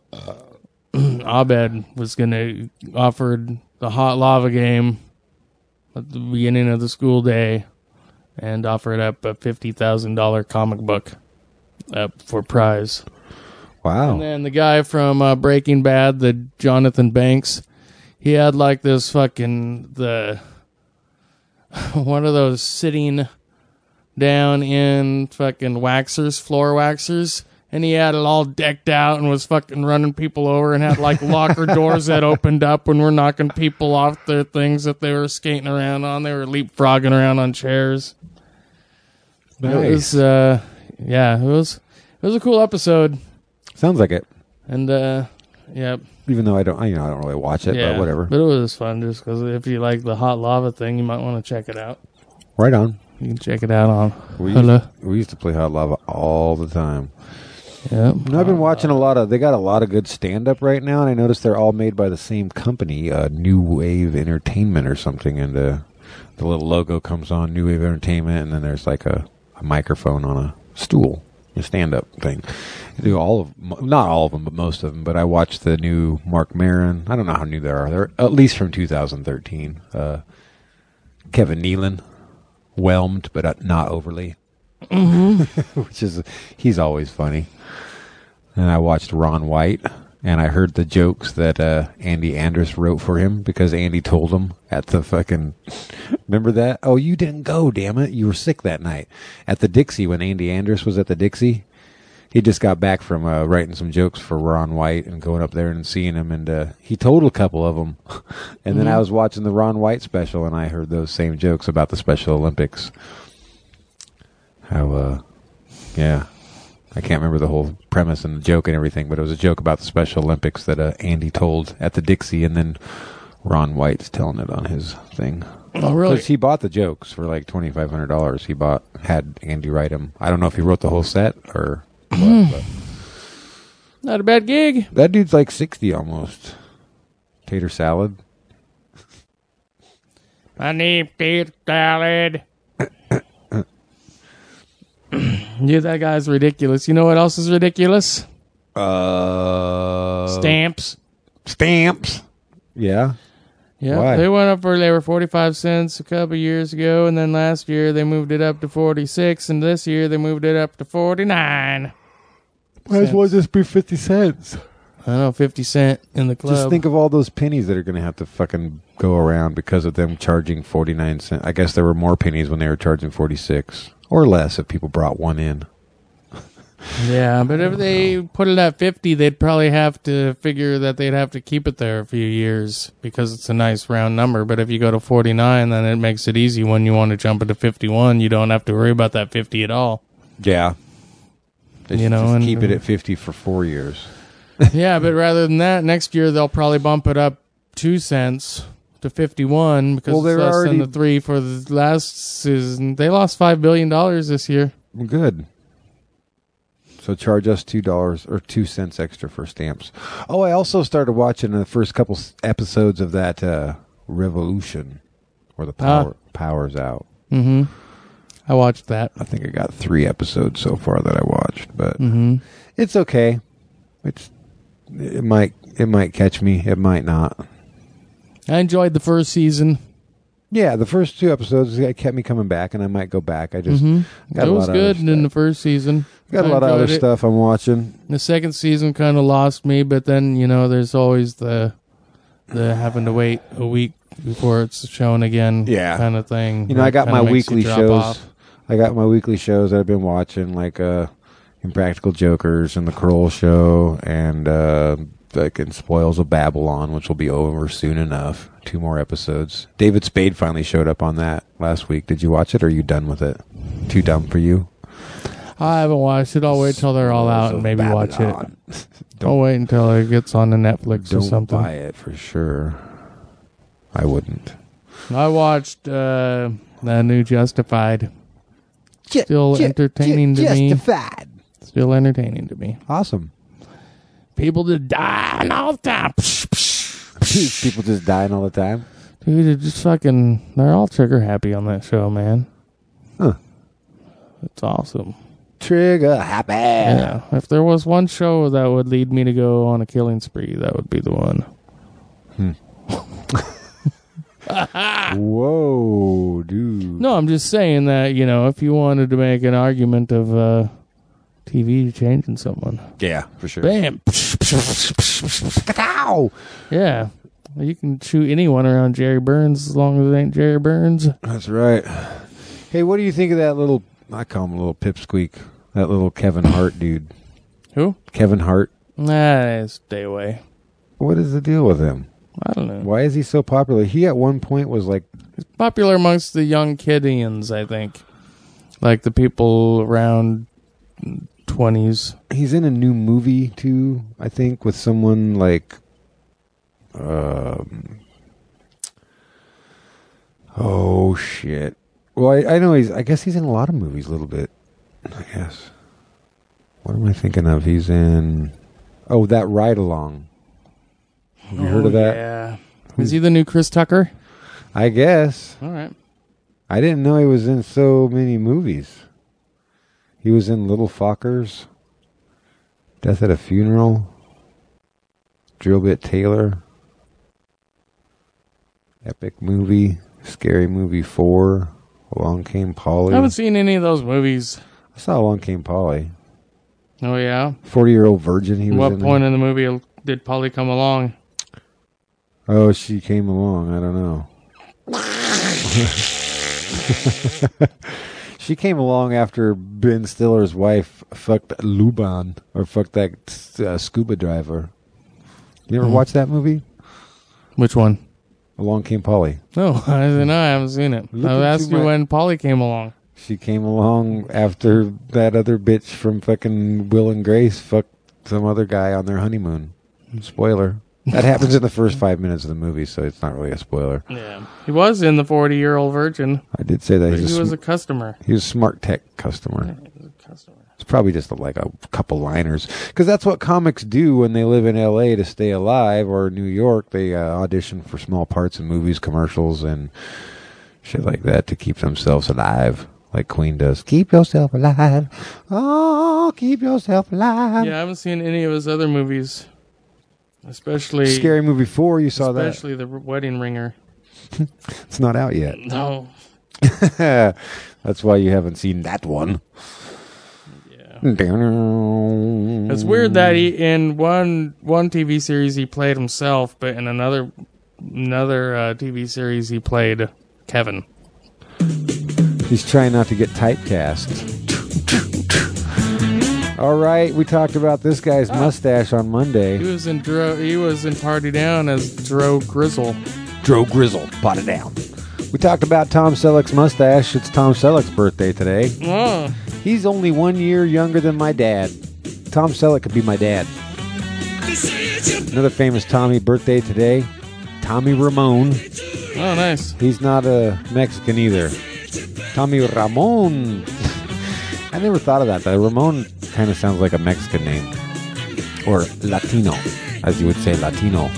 Abed was gonna offered the hot lava game at the beginning of the school day, and offered up a fifty thousand dollar comic book up for prize. Wow. And then the guy from uh, Breaking Bad, the Jonathan Banks, he had like this fucking the one of those sitting down in fucking waxers, floor waxers, and he had it all decked out and was fucking running people over and had like locker doors that opened up and were knocking people off their things that they were skating around on. They were leapfrogging around on chairs. Nice. It was, uh, yeah, it was, it was a cool episode. Sounds like it. And, uh, yeah. Even though I don't, I, you know, I don't really watch it, yeah, but whatever. But it was fun just because if you like the hot lava thing, you might want to check it out. Right on. You can check it out on We Hello. used, we used to play Hot Lava all the time. Yeah. And I've been watching a lot of, they got a lot of good stand-up right now, and I noticed they're all made by the same company, uh, New Wave Entertainment or something, and uh, the little logo comes on, New Wave Entertainment, and then there's like a, a microphone on a stool, a stand-up thing. They do all of, not all of them, but most of them, but I watched the new Mark Maron. I don't know how new they are. They're at least from two thousand thirteen. Uh, Kevin Nealon, whelmed, but not overly. Mm-hmm. Which is, he's always funny. And I watched Ron White, and I heard the jokes that uh, Andy Andrus wrote for him because Andy told him at the fucking... Remember that? Oh, you didn't go, damn it. You were sick that night. At the Dixie, when Andy Andrus was at the Dixie, he just got back from uh, writing some jokes for Ron White and going up there and seeing him, and uh, he told a couple of them. And then mm-hmm. I was watching the Ron White special, and I heard those same jokes about the Special Olympics. How, uh, yeah... I can't remember the whole premise and the joke and everything, but it was a joke about the Special Olympics that uh, Andy told at the Dixie, and then Ron White's telling it on his thing. Oh, really? Because he bought the jokes for like twenty-five hundred dollars. He bought, had Andy write them. I don't know if he wrote the whole set or what, but not a bad gig. That dude's like sixty almost. Tater salad. I need tater salad. Yeah, that guy's ridiculous. You know what else is ridiculous? Uh, Stamps. Stamps. Yeah. Yeah. Why? They went up for they were forty-five cents a couple years ago, and then last year they moved it up to forty-six, and this year they moved it up to forty-nine. Might as well just be fifty cents. I know, fifty cent in the club. Just think of all those pennies that are going to have to fucking go around because of them charging forty-nine cents. I guess there were more pennies when they were charging forty-six. Or less if people brought one in. Yeah, but if they put it at fifty, they'd probably have to figure that they'd have to keep it there a few years because it's a nice round number. But if you go to forty-nine, then it makes it easy when you want to jump into fifty-one. You don't have to worry about that fifty at all. Yeah. They you know, just and keep it at fifty for four years. Yeah, but rather than that, next year they'll probably bump it up two cents. To fifty-one because well, it's less already... than the three for the last season. They lost five billion dollars this year. Good. So charge us two dollars or two cents extra for stamps. Oh, I also started watching the first couple episodes of that uh, Revolution, where the power ah. power's out. Mm-hmm. I watched that. I think I got three episodes so far that I watched, but mm-hmm. it's okay. It's it might it might catch me. It might not. I enjoyed the first season. Yeah, the first two episodes kept me coming back, and I might go back. I just mm-hmm. got it a was lot good of in the first season. Got I a lot of other it. stuff I'm watching. The second season kind of lost me, but then you know, there's always the the having to wait a week before it's shown again, yeah. kind of thing. You know, I got my weekly shows. Off. I got my weekly shows that I've been watching, like uh, Impractical Jokers and The Kroll Show, and uh, like in Spoils of Babylon, which will be over soon enough. Two more episodes. David Spade finally showed up on that last week. Did you watch it, or are you done with it? Too dumb for you? I haven't watched it. I'll wait till they're all out and maybe watch it. I'll wait until it gets on the Netflix don't or something. Buy it for sure. I wouldn't. I watched uh, the new Justified. Still Ju- entertaining ju- to me. Justified. Still entertaining to me. Awesome. People just dying all the time. People just dying all the time. Dude, they're just fucking, they're all trigger happy on that show, man. Huh. It's awesome. Trigger happy. Yeah. If there was one show that would lead me to go on a killing spree, that would be the one. Hmm. Whoa, dude. No, I'm just saying that, you know, if you wanted to make an argument of uh, T V changing someone. Yeah, for sure. Bam. Yeah. You can shoot anyone around Jerry Burns as long as it ain't Jerry Burns. That's right. Hey, what do you think of that little, I call him a little pipsqueak, that little Kevin Hart dude? Who? Kevin Hart. Nah, stay away. What is the deal with him? I don't know. Why is he so popular? He at one point was like... He's popular amongst the young kidians, I think. Like the people around twenties. He's in a new movie too, I think, with someone like um oh shit. Well, I, I know he's I guess he's in a lot of movies a little bit. I guess. What am I thinking of? He's in Oh, That Ride Along. Have you oh, heard of that? Yeah. Is he the new Chris Tucker? I guess. All right. I didn't know he was in so many movies. He was in Little Fockers, Death at a Funeral, Drill Bit Taylor, Epic Movie, Scary Movie four, Along Came Polly. I haven't seen any of those movies. I saw Along Came Polly. Oh, yeah? forty-year-old virgin he was What in. point in the movie did Polly come along? Oh, she came along. I don't know. She came along after Ben Stiller's wife fucked Luban, or fucked that uh, scuba diver. You ever Hmm. watch that movie? Which one? Along Came Polly. No, I no, I haven't seen it. Look I into asked you my- when Polly came along. She came along after that other bitch from fucking Will and Grace fucked some other guy on their honeymoon. Spoiler. That happens in the first five minutes of the movie, so it's not really a spoiler. Yeah. He was in the forty-year-old virgin. I did say that He he's a, was sm- a customer. he was a smart tech customer. He was a customer. It's probably just like a couple liners. Because that's what comics do when they live in L A to stay alive, or New York. They uh, audition for small parts in movies, commercials, and shit like that to keep themselves alive. Like Queen does. Keep yourself alive. Oh, keep yourself alive. Yeah, I haven't seen any of his other movies. Especially... Scary Movie four, you saw that. Especially The Wedding Ringer. It's not out yet. No. That's why you haven't seen that one. Yeah. It's It's weird that he in one one T V series he played himself, but in another another uh, T V series he played Kevin. He's trying not to get typecast. All right, we talked about this guy's mustache on He Monday. was in Dro, he was in Party Down as Dro Grizzle. Dro Grizzle, pot it down. We talked about Tom Selleck's mustache. It's Tom Selleck's birthday today. Oh, He's only one year younger than my dad. Tom Selleck could be my dad. Another famous Tommy birthday today. Tommy Ramone. oh, nice. He's not a Mexican either. Tommy Ramon. I never thought of that. The Ramon kind of sounds like a Mexican name. Or Latino, as you would say, Latino.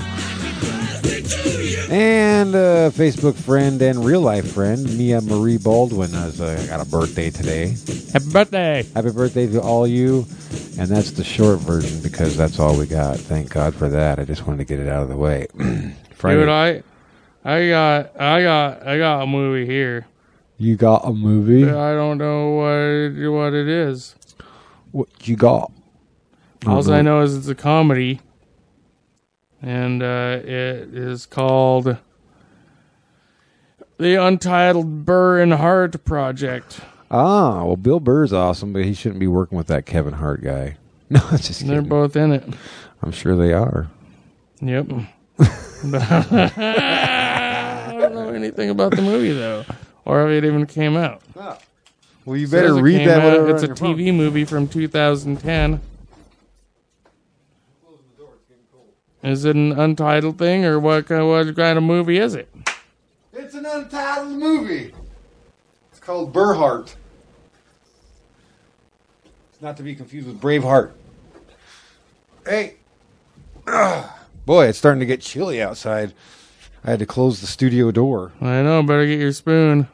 And a Facebook friend and real life friend, Mia Marie Baldwin, has uh, got a birthday today. Happy birthday! Happy birthday to all you. And that's the short version because that's all we got. Thank God for that. I just wanted to get it out of the way. Friday. Dude, I, I got, I got, I got a movie here. You got a movie? I don't know what it, what it is. What you got? All I know is it's a comedy, and uh, it is called The Untitled Burr and Hart Project. Ah, well, Bill Burr's awesome, but he shouldn't be working with that Kevin Hart guy. No, just They're kidding. both in it. I'm sure they are. Yep. I don't know anything about the movie, though, or if it even came out. Well, you Says better it read came that. out. whatever It's on a your T V phone. movie from two thousand ten. Is it an untitled thing, or what kind, what kind of movie is it? It's an untitled movie. It's called Burrhart. It's not to be confused with Braveheart. Hey. Ugh. Boy, it's starting to get chilly outside. I had to close the studio door. I know, better get your spoon.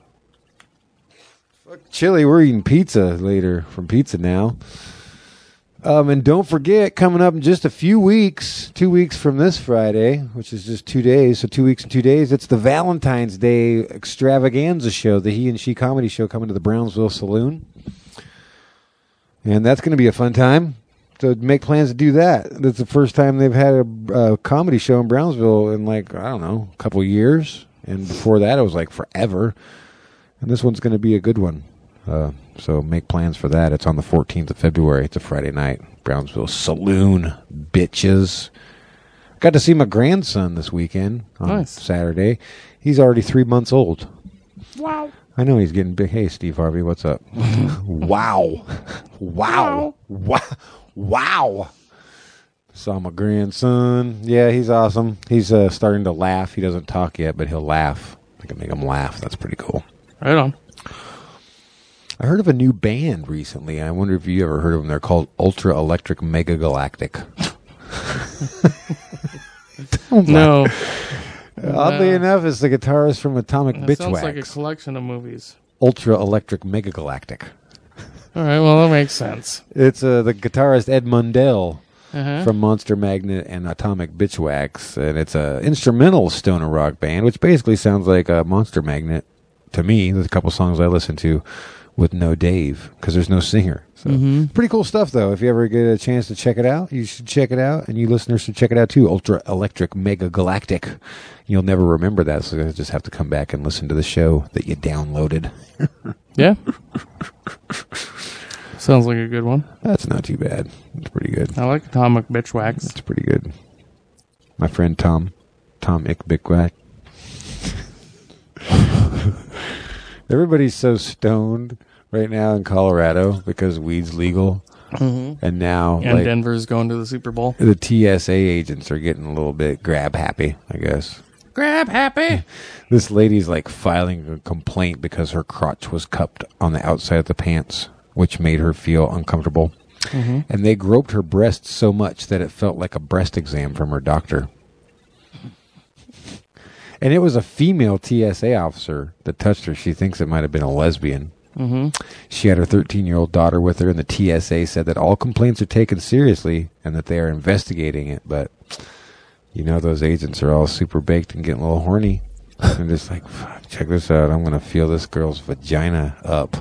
Chili, we're eating pizza later from Pizza Now. Um, and don't forget, coming up in just a few weeks, two weeks from this Friday, which is just two days, so two weeks and two days, it's the Valentine's Day extravaganza show, the He and She comedy show coming to the Brownsville Saloon. And that's going to be a fun time. So make plans to do that. That's the first time they've had a, a comedy show in Brownsville in like, I don't know, a couple years. And before that, it was like forever. And this one's going to be a good one. Uh, so make plans for that. It's on the fourteenth of February. It's a Friday night. Brownsville Saloon, bitches. Got to see my grandson this weekend on Nice. Saturday. He's already three months old. Wow. I know he's getting big. Hey, Steve Harvey, what's up? Wow. Wow. Wow. Wow. Saw my grandson. Yeah, he's awesome. He's uh, starting to laugh. He doesn't talk yet, but he'll laugh. I can make him laugh. That's pretty cool. Right on. I heard of a new band recently. I wonder if you ever heard of them. They're called Ultra Electric Mega Galactic. No. Oddly No. enough, it's the guitarist from Atomic That Bitch sounds Wax. like a collection of movies. Ultra Electric Mega Galactic. All right, well, that makes sense. It's uh, the guitarist Ed Mundell Uh-huh. from Monster Magnet and Atomic Bitch Wax, and it's a instrumental stoner rock band, which basically sounds like a Monster Magnet to me. There's a couple songs I listen to with no Dave because there's no singer. So Mm-hmm. pretty cool stuff, though. If you ever get a chance to check it out, you should check it out, and you listeners should check it out too. Ultra Electric Mega Galactic. You'll never remember that, so you just have to come back and listen to the show that you downloaded. Yeah. Sounds like a good one. That's not too bad. It's pretty good. I like Atomic Bitch Wax. It's pretty good. My friend Tom, Tom Ickbickwack. Everybody's so stoned right now in Colorado because weed's legal. Mm-hmm. And now And like, Denver's going to the Super Bowl. the T S A agents are getting a little bit grab happy, I guess. Grab happy. This lady's like filing a complaint because her crotch was cupped on the outside of the pants, which made her feel uncomfortable. Mm-hmm. And they groped her breast so much that it felt like a breast exam from her doctor. And it was a female T S A officer that touched her. She thinks it might have been a lesbian. Mm-hmm. She had her thirteen-year-old daughter with her, and the T S A said that all complaints are taken seriously and that they are investigating it. But, you know, those agents are all super baked and getting a little horny. And just like, fuck, check this out. I'm going to feel this girl's vagina up.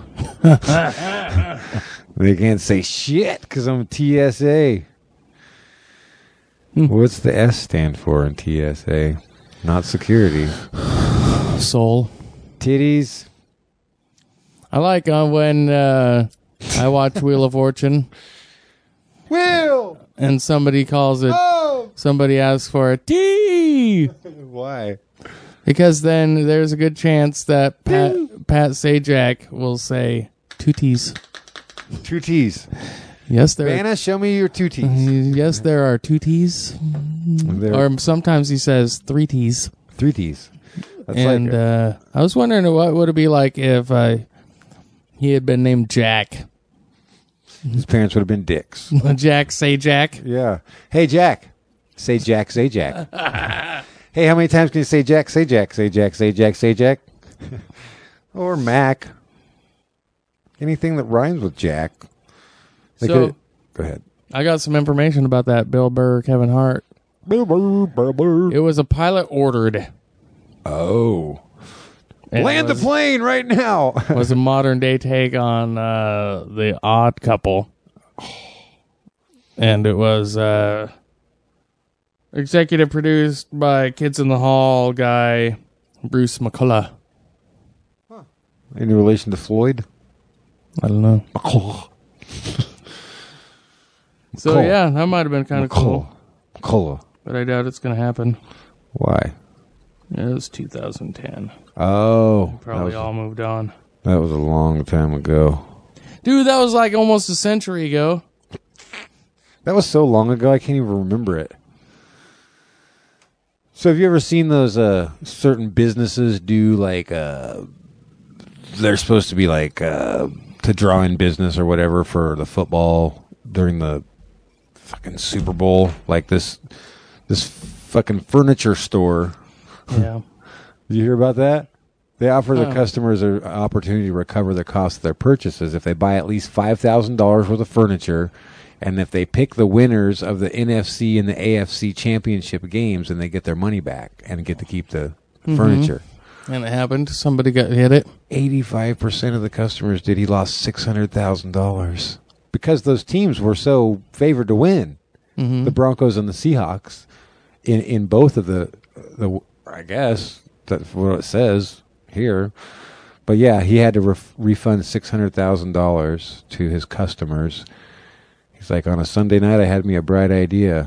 They can't say shit because I'm T S A. Hmm. What's the S stand for in T S A? Not security. Soul. Titties. I like uh, when uh, I watch Wheel of Fortune Will! and somebody calls it, Oh! somebody asks for a T. Why? Because then there's a good chance that Pat, Pat Sajak will say two T's. Two T's. Yes, there. Vanna, show me your two T's. Yes, there are two T's. There- Or sometimes he says three T's. Three T's. That's and like it. uh, I was wondering what would it be like if uh, he had been named Jack. His parents would have been dicks. Jack Sajak. Yeah. Hey, Jack. Say Jack, say Jack. Hey, how many times can you say Jack, say Jack, say Jack, say Jack, say Jack? Or Mac. Anything that rhymes with Jack. They So- could- go ahead. I got some information about that Bill Burr, Kevin Hart. It was a pilot ordered. Oh. It Land was, the plane right now. was a modern day take on uh, The Odd Couple. And it was uh, executive produced by Kids in the Hall guy Bruce McCullough. Any relation to Floyd? I don't know. McCullough. So McCullough. yeah, that might have been kind of cool, McCullough. but I doubt it's going to happen. Why? It was two thousand ten. Oh. That Probably was, all moved on. that was a long time ago. Dude, that was like almost a century ago. That was so long ago, I can't even remember it. So have you ever seen those uh, certain businesses do like, uh, they're supposed to be like uh, to draw in business or whatever for the football during the fucking Super Bowl? Like this, this fucking furniture store. Yeah. Did you hear about that? They offer their Oh. customers an opportunity to recover the cost of their purchases if they buy at least five thousand dollars worth of furniture, and if they pick the winners of the N F C and the A F C championship games, and they get their money back and get to keep the Mhm. furniture. And it happened. Somebody got hit it. eighty-five percent of the customers did. He lost six hundred thousand dollars because those teams were so favored to win. Mm-hmm. The Broncos and the Seahawks in, in both of the, the, I guess that's what it says here. But yeah, he had to ref- refund six hundred thousand dollars to his customers. He's like, on a Sunday night, I had me a bright idea.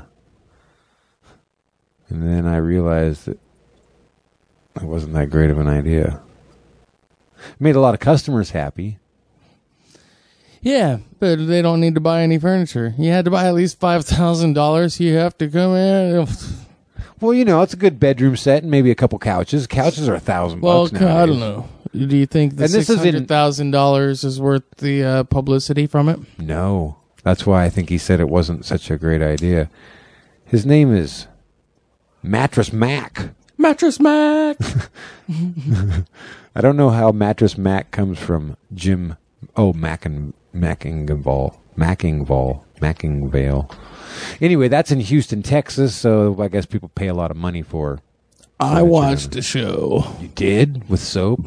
And then I realized that it wasn't that great of an idea. Made a lot of customers happy. Yeah, but they don't need to buy any furniture. You had to buy at least five thousand dollars. You have to come in. Well, you know, it's a good bedroom set and maybe a couple couches. Couches are a thousand Well, bucks I don't nowadays. know. Do you think the And this six is in- hundred thousand dollars is worth the uh, publicity from it? No. That's why I think he said it wasn't such a great idea. His name is Mattress Mac. Mattress Mac. I don't know how Mattress Mac comes from Jim. Oh, Mackin Mackingvale, Mackingvale, Mackingvale. Anyway, that's in Houston, Texas. So I guess people pay a lot of money for. I watched a show You did with soap.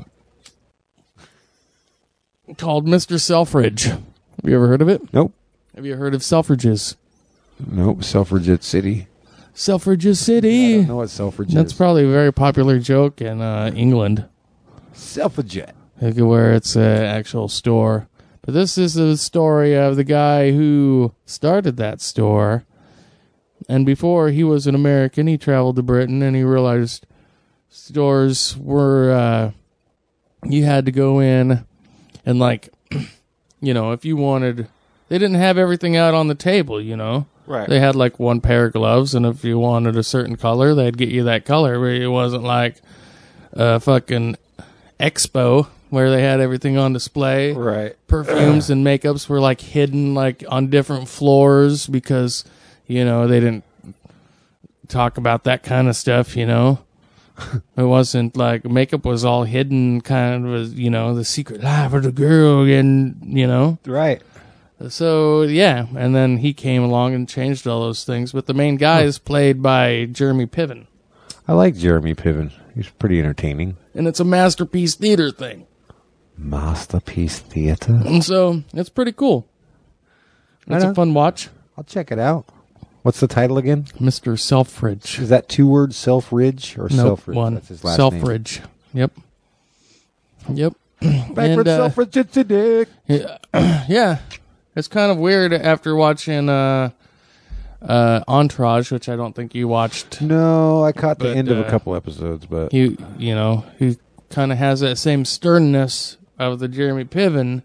called Mister Selfridge. Have you ever heard of it? Nope. Have you heard of Selfridges? Nope. Selfridges City. Selfridges I City. don't know what Selfridge That's is. probably a very popular joke in uh, England, Selfridge. where it's an actual store. But this is the story of the guy who started that store. And before he was an American, he traveled to Britain and he realized stores were, uh, you had to go in and, like, you know, if you wanted, they didn't have everything out on the table, you know. Right. They had, like, one pair of gloves, and if you wanted a certain color, they'd get you that color. But it wasn't like a fucking expo where they had everything on display. Right. Perfumes and makeups were, like, hidden, like, on different floors because, you know, they didn't talk about that kind of stuff, you know. It wasn't like makeup was all hidden, kind of, you know, the secret life of the girl, and, you know. Right. So, yeah, and then he came along and changed all those things. But the main guy is played by Jeremy Piven. I like Jeremy Piven. He's pretty entertaining. And it's a Masterpiece Theater thing. Masterpiece Theater. And so, it's pretty cool. It's know. a fun watch. I'll check it out. What's the title again? Mister Selfridge. Is that two words, Selfridge or Nope, Selfridge? one. That's his last name. Selfridge. Yep. Yep. Backwards And, uh, Selfridge, it's a dick. Yeah, yeah. It's kind of weird after watching uh, uh, Entourage, which I don't think you watched. No, I caught the But, end of a uh, couple episodes, but He, you know, he kind of has that same sternness of the Jeremy Piven,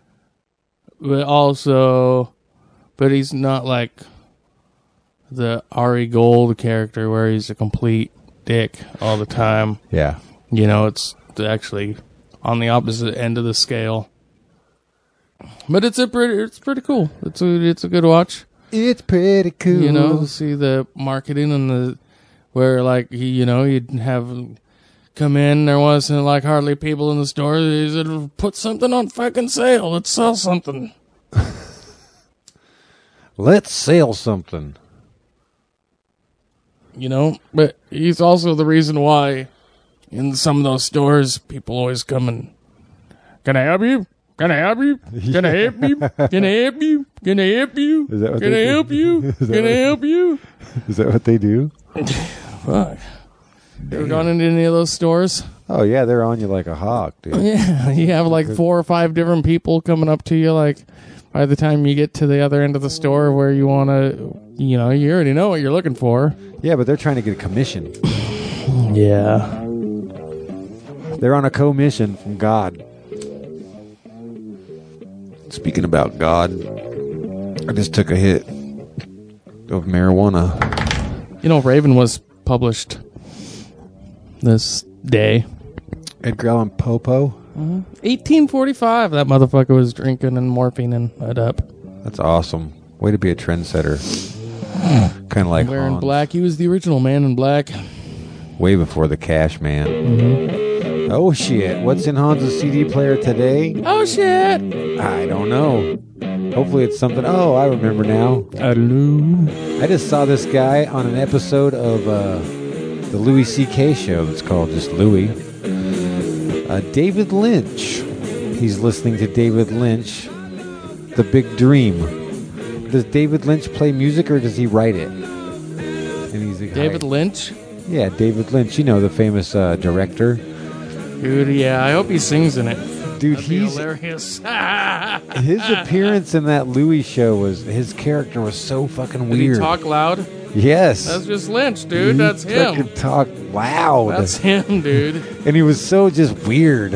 but also, but he's not like the Ari Gold character where he's a complete dick all the time. yeah. You know, it's actually on the opposite end of the scale. But it's a pretty, it's pretty cool. It's a, it's a good watch. It's pretty cool. You know, to see the marketing and the where like he, you know, you'd have come in. There wasn't like hardly people in the store. He said, "Put something on fucking sale. Let's sell something." Let's sell something. You know, but he's also the reason why in some of those stores people always come and, "Can I help you? Can I help you? Can I help you? Can I help you? Can I help you? Is that what Can they I do? help you? Is that Can I what- help you?" Is that what they do? Fuck. You ever gone into any of those stores? Oh, yeah, they're on you like a hawk, dude. Yeah, you have like four or five different people coming up to you. Like by the time you get to the other end of the store where you want to, you know, you already know what you're looking for. Yeah, but they're trying to get a commission. Yeah. They're on a commission from God. Speaking about God, I just took a hit of marijuana. You know, Raven was published this day. Edgar Allan Poe. eighteen forty-five. That motherfucker was drinking and morphing it up. That's awesome. Way to be a trendsetter. Kind of like Wearing Hans. black. He was the original Man in Black. Way before the Cash Man. Mm-hmm. Oh, shit. What's in Hans' C D player today? Oh, shit. I don't know. Hopefully it's something. Oh, I remember now. I don't know. I just saw this guy on an episode of uh, the Louis C K show. It's called just Louis. Uh, David Lynch. He's listening to David Lynch, The Big Dream. Does David Lynch play music or does he write it? And he's a guy- David Lynch? Yeah, David Lynch. You know, the famous uh, director. Dude, yeah, I hope he sings in it. Dude, That'd be he's hilarious. his appearance in that Louis show was his character was so fucking Did weird. he talk loud? Yes, That's just Lynch, dude. He That's him. fucking talk loud. That's him, dude. And he was so just weird.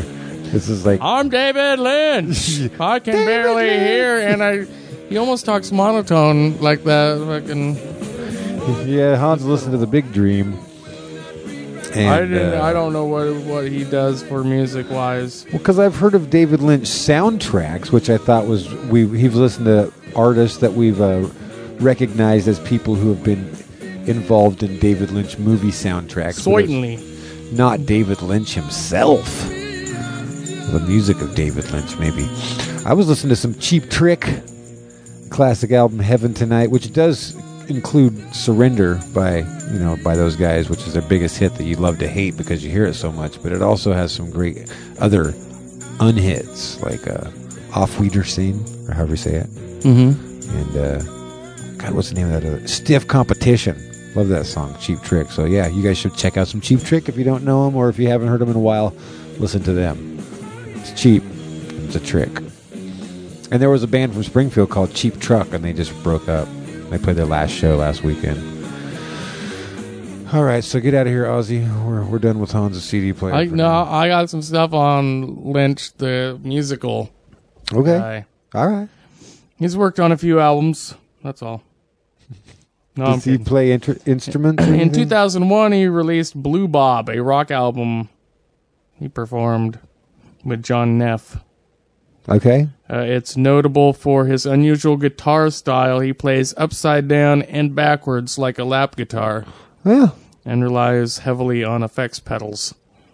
This is like I'm David Lynch. I can barely hear, and I. He almost talks monotone like that. Fucking. yeah. Hans listened to the Big Dream. And, I didn't. uh, I don't know what what he does for music wise. Well, because I've heard of David Lynch soundtracks, which I thought was we he's listened to artists that we've uh, recognized as people who have been involved in David Lynch movie soundtracks. Certainly. Not David Lynch himself. The music of David Lynch, maybe. I was listening to some Cheap Trick, classic album Heaven Tonight, which does include Surrender by you know by those guys, which is their biggest hit that you love to hate because you hear it so much. But it also has some great other unhits like uh, Off Wiedersehen, or however you say it. Mm-hmm. And uh, God, what's the name of that? Other? Stiff Competition. Love that song, Cheap Trick. So yeah, you guys should check out some Cheap Trick if you don't know them, or if you haven't heard them in a while, listen to them. It's cheap. It's a trick. And there was a band from Springfield called Cheap Truck, and they just broke up. They played their last show last weekend. All right, so get out of here, Ozzy. We're we're done with Hans' C D player. I for no, now. I got some stuff on Lynch, the musical Okay. guy. All right. He's worked on a few albums. That's all. No, I'm Does he kidding. play inter- instruments? or In anything? two thousand one, he released Blue Bob, a rock album he performed with John Neff. Okay. Uh, it's notable for his unusual guitar style. He plays upside down and backwards like a lap guitar Yeah. and relies heavily on effects pedals.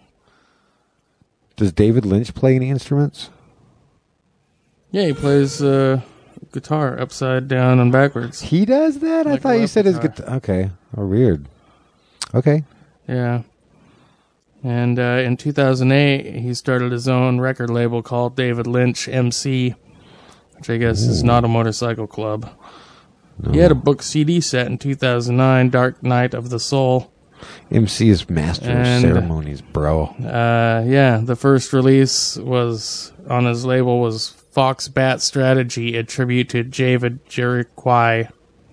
Does David Lynch play any instruments? Yeah, he plays uh, guitar upside down and backwards. He does that? I Like a thought you lap said his guitar. guitar. Okay. Oh, weird. Okay. Yeah. And uh, in two thousand eight, he started his own record label called David Lynch M C, which I guess is not a motorcycle club. He had a book C D set in two thousand nine, Dark Night of the Soul. M C is master And- of ceremonies, bro. Uh, yeah, the first release was on his label was Fox Bat Strategy, a tribute to David Jeriquai.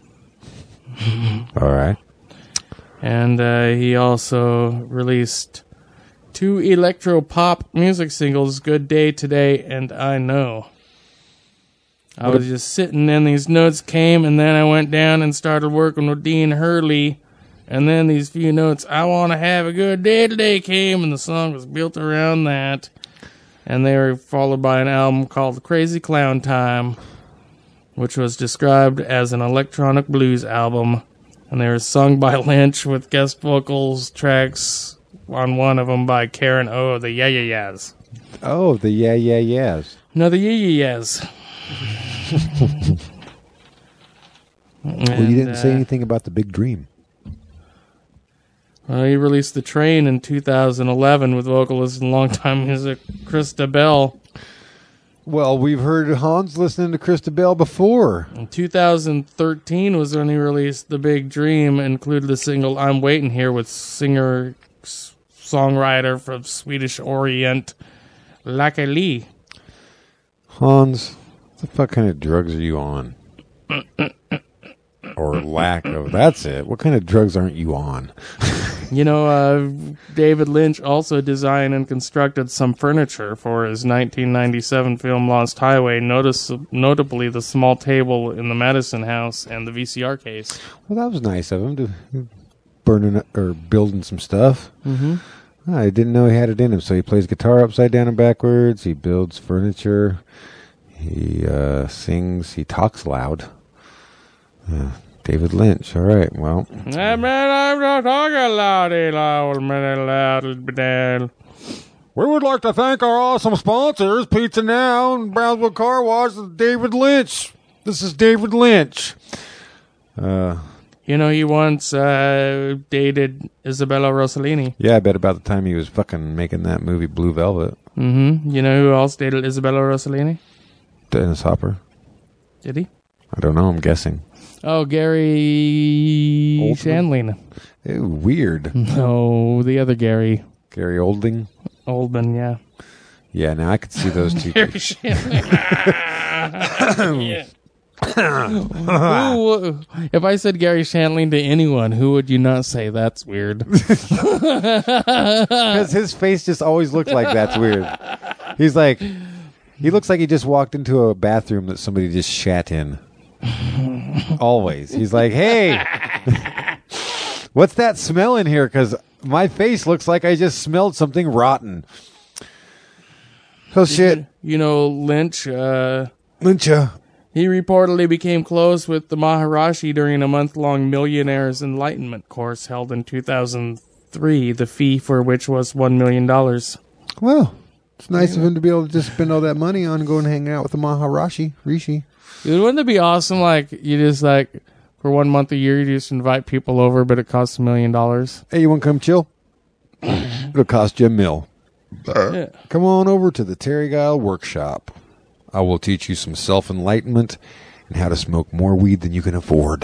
All right. And uh, he also released two electro-pop music singles, Good Day Today and I Know. I was just sitting and these notes came, and then I went down and started working with Dean Hurley, and then these few notes, I want to have a good day today, came, and the song was built around that. And they were followed by an album called Crazy Clown Time, which was described as an electronic blues album. And they were sung by Lynch with guest vocals tracks on one of them by Karen O, the Yeah Yeah Yeahs. Oh, the yeah, yeah, yeahs. No, the Yeah Yeah Yeahs. Well, you didn't uh, say anything about the Big Dream. Well, he released The Train in two thousand eleven with vocalist and longtime music Krista Bell. Well, we've heard Hans listening to Krista Bell before. In two thousand thirteen was when he released The Big Dream, included the single I'm Waiting Here with singer s- songwriter from Swedish Orient, Lake Lee. Hans, what the fuck kind of drugs are you on? Or lack of. That's it. What kind of drugs aren't you on? You know, uh, David Lynch also designed and constructed some furniture for his nineteen ninety-seven film Lost Highway, notice, notably the small table in the Madison house and the V C R case. Well, that was nice of him to burning or building some stuff. Mm-hmm. I didn't know he had it in him. So he plays guitar upside down and backwards. He builds furniture. He uh, sings. He talks loud. Uh, David Lynch. All right. Well, Hey, man, I'm not talking loudy, loud, man, loud, loud. we would like to thank our awesome sponsors, Pizza Now and Brownsville Car Wash, and David Lynch. This is David Lynch. Uh, You know, he once uh, dated Isabella Rossellini. yeah, I bet about the time he was fucking making that movie Blue Velvet. Mm-hmm. You know who else dated Isabella Rossellini? Dennis Hopper. Did he? I don't know. I'm guessing. Oh, Gary Oldman? Shandling. Ew, weird. No, the other Gary Gary Olding. Oldman, yeah. Yeah, now I could see those two. Gary Shandling. Yeah. Who, if I said Gary Shandling to anyone, who would you not say that's weird? Because his face just always looked like that's weird. He's like, he looks like he just walked into a bathroom that somebody just shat in. Always. He's like, hey, what's that smell in here? Because my face looks like I just smelled something rotten. Oh, shit. You know, Lynch, uh, Lyncha. he reportedly became close with the Maharishi during a month-long Millionaire's Enlightenment course held in two thousand three, the fee for which was one million dollars. Well, it's nice of him to be able to just spend all that money on going and hang out with the Maharishi. Rishi. Dude, wouldn't it be awesome, like, you just, like, for one month a year, you just invite people over, but it costs a million dollars? Hey, you want to come chill? It'll cost you a mil. Yeah. Come on over to the Terry Guile Workshop. I will teach you some self-enlightenment and how to smoke more weed than you can afford.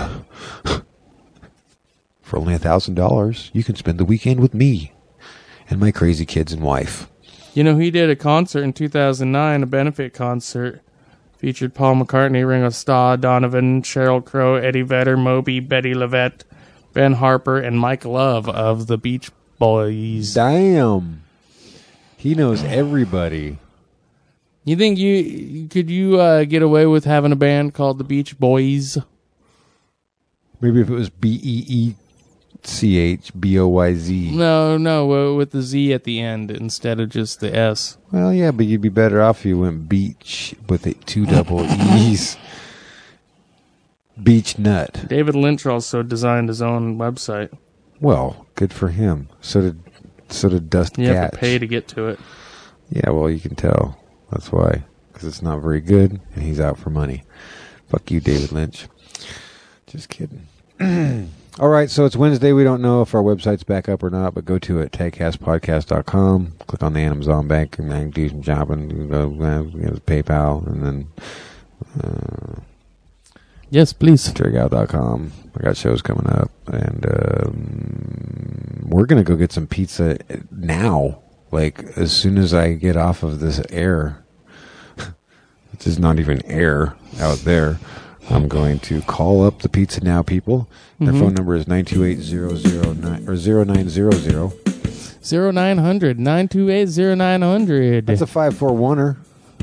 For only a thousand dollars, you can spend the weekend with me and my crazy kids and wife. You know, he did a concert in two thousand nine, a benefit concert. Featured Paul McCartney, Ringo Starr, Donovan, Sheryl Crow, Eddie Vedder, Moby, Betty LaVette, Ben Harper, and Mike Love of the Beach Boys. Damn. He knows everybody. You think you could you uh, get away with having a band called the Beach Boys? Maybe if it was B E E C H B O Y Z. No, no, uh, with the Z at the end instead of just the S. Well, yeah, but you'd be better off if you went beach with the two double E's. Beach Nut. David Lynch also designed his own website. Well, good for him. So did so did Dust You Gatch. have to pay to get to it. Yeah, well, you can tell. That's why. Because it's not very good, and he's out for money. Fuck you, David Lynch. Just kidding. All right, so it's Wednesday. We don't know if our website's back up or not, but go to it, tagcast podcast dot com. Click on the Amazon Bank, and then do some shopping. You go, uh, you know, PayPal, and then uh, Yes, please. terry guile dot com. I got shows coming up, and um, we're going to go get some pizza now. Like, as soon as I get off of this air, which is not even air out there, I'm going to call up the Pizza Now people. Their Mhm. phone number is nine two eight, zero zero nine or zero nine zero zero. zero nine hundred nine two eight zero nine hundred. That's a five four one-er.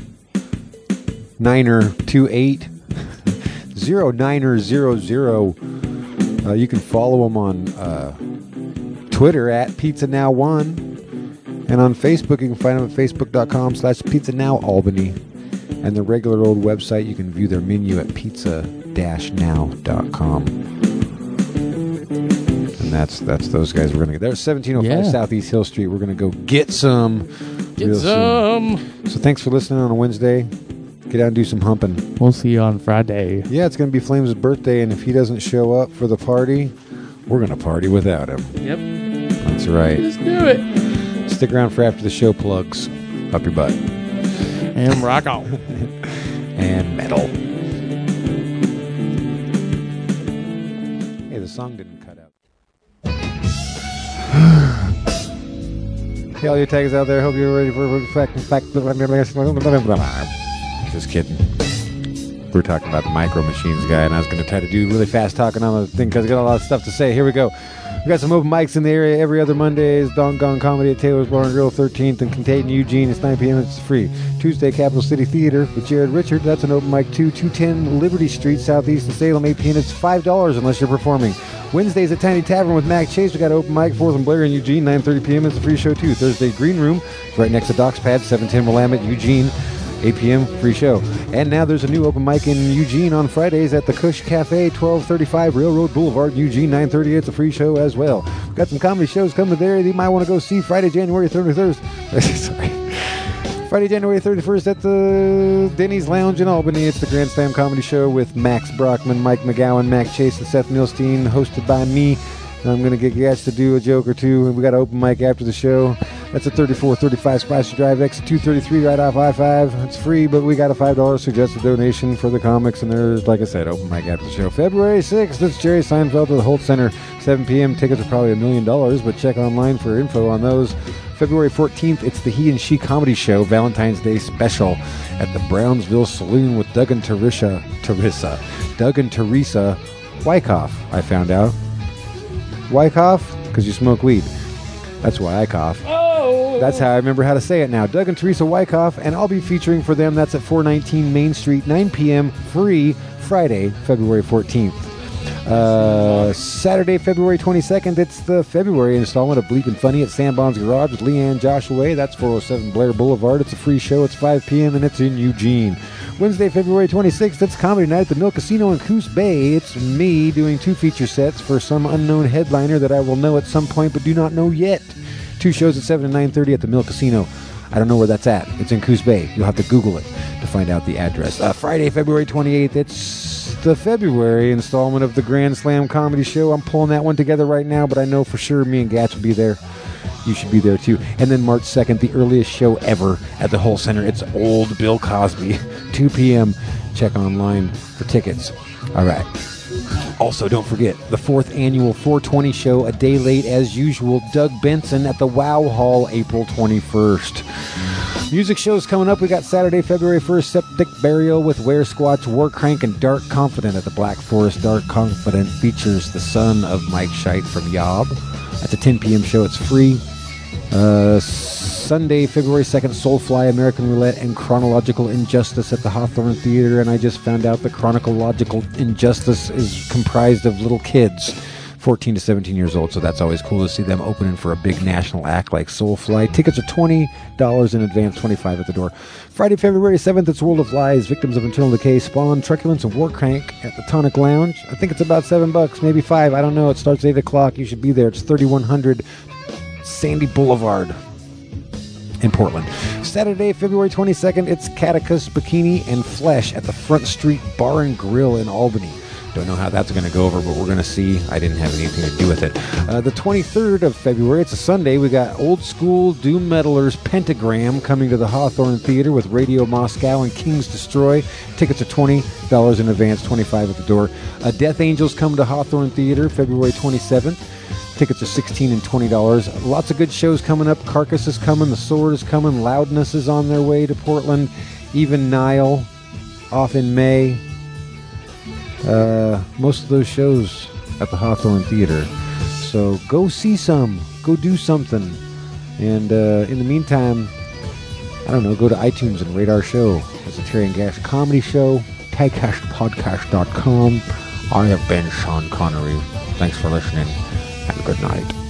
Niner two eight zero niner zero zero. Uh, you can follow them on uh, Twitter at Pizza Now One, and on Facebook you can find them at facebook dot com slash Pizza Now Albany. And the regular old website, you can view their menu at pizza dash now dot com. And that's that's those guys we're going to get. They're seventeen oh five Yeah. Southeast Hill Street. We're going to go get some. Get real soon. some. So thanks for listening on a Wednesday. Get out and do some humping. We'll see you on Friday. Yeah, it's going to be Flames' birthday, and if he doesn't show up for the party, we're going to party without him. Yep. That's right. Let's do it. Stick around for after the show plugs. Up your butt. And rock on. And metal. Hey, the song didn't cut out. Hey, all you taggers out there, hope you're ready for fact. fact. Just kidding. We're talking about the Micro Machines guy, and I was going to try to do really fast talking on the thing because I got a lot of stuff to say. Here we go. We got some open mics in the area every other Mondays. Don Gong Comedy at Taylor's Bar and Grill, thirteenth and Contained, Eugene. It's nine p.m. It's free. Tuesday, Capital City Theater with Jared Richard. That's an open mic too. two ten Liberty Street, Southeast in Salem, eight p.m. It's five dollars unless you're performing. Wednesdays at Tiny Tavern with Mac Chase. We got open mic, fourth and Blair in Eugene, nine thirty p.m. It's a free show too. Thursday, Green Room, right next to Doc's Pad, seven ten Willamette, Eugene. eight p.m. free show. And now there's a new open mic in Eugene on Fridays at the Cush Cafe, twelve thirty-five Railroad Boulevard, Eugene, nine thirty. It's a free show as well. We've got some comedy shows coming there that you might want to go see Friday, January thirty-first. Sorry. Friday, January thirty-first at the Denny's Lounge in Albany. It's the Grand Slam Comedy Show with Max Brockman, Mike McGowan, Mac Chase, and Seth Milstein, hosted by me. And I'm going to get guys to do a joke or two. And we got an open mic after the show. That's at thirty-four thirty-five Spicer Drive, exit two thirty-three, right off I five. It's free, but we got a five dollars suggested donation for the comics. And there's, like I said, open mic after the show. February sixth, it's Jerry Seinfeld at the Holt Center, seven p.m. Tickets are probably a million dollars, but check online for info on those. February fourteenth, it's the He and She Comedy Show, Valentine's Day special at the Brownsville Saloon with Doug and Teresa. Teresa. Doug and Teresa Wyckoff, I found out. Wyckoff? Because you smoke weed. That's why I cough. Oh! That's how I remember how to say it now. Doug and Teresa Wyckoff, and I'll be featuring for them. That's at four nineteen Main Street, nine p.m. free, Friday, February fourteenth. Uh, Saturday, February twenty-second, it's the February installment of Bleep and Funny at Sambon's Garage with Leanne Joshua. That's four oh seven Blair Boulevard. It's a free show. It's five p.m. and it's in Eugene. Wednesday, February twenty-sixth, it's Comedy Night at the Mill Casino in Coos Bay. It's me doing two feature sets for some unknown headliner that I will know at some point but do not know yet. Two shows at seven and nine thirty at the Mill Casino. I don't know where that's at. It's in Coos Bay. You'll have to Google it to find out the address. Uh, Friday, February twenty-eighth, it's the February installment of the Grand Slam Comedy Show. I'm pulling that one together right now, but I know for sure me and Gats will be there. You should be there too. And then March second, the earliest show ever at the Whole Center. It's Old Bill Cosby, two p.m. Check online for tickets. All right. Also, don't forget, the fourth annual four twenty show, a day late as usual, Doug Benson at the Wow Hall, April twenty-first. Music shows coming up. We got Saturday, February first, Septic Burial with Were Squatch, War Crank, and Dark Confident at the Black Forest. Dark Confident features the son of Mike Scheit from Yob. That's a ten p.m. show. It's free. Uh, Sunday, February second, Soulfly, American Roulette, and Chronological Injustice at the Hawthorne Theater. And I just found out the Chronological Injustice is comprised of little kids, fourteen to seventeen years old. So that's always cool to see them opening for a big national act like Soulfly. Tickets are twenty dollars in advance, twenty-five dollars at the door. Friday, February seventh, it's World of Lies, Victims of Internal Decay, Spawn, Truculence, and War Crank at the Tonic Lounge. I think it's about seven bucks, maybe five. I don't know. It starts at eight o'clock. You should be there. It's thirty-one hundred Sandy Boulevard in Portland. Saturday, February twenty-second, it's Catechus, Bikini, and Flesh at the Front Street Bar and Grill in Albany. Don't know how that's going to go over, but we're going to see. I didn't have anything to do with it. Uh, the twenty-third of February, it's a Sunday. We got Old School Doom Metalers Pentagram coming to the Hawthorne Theater with Radio Moscow and Kings Destroy. Tickets are twenty dollars in advance, twenty-five dollars at the door. Uh, Death Angels come to Hawthorne Theater February twenty-seventh. Tickets are sixteen dollars and twenty dollars. Lots of good shows coming up. Carcass is coming. The Sword is coming. Loudness is on their way to Portland. Even Nile off in May. Uh, most of those shows at the Hawthorne Theater. So go see some. Go do something. And uh, in the meantime, I don't know, go to iTunes and rate our show. It's a Terry and Gash comedy show. tag cast podcast dot com. I have been Sean Connery. Thanks for listening. Have a good night.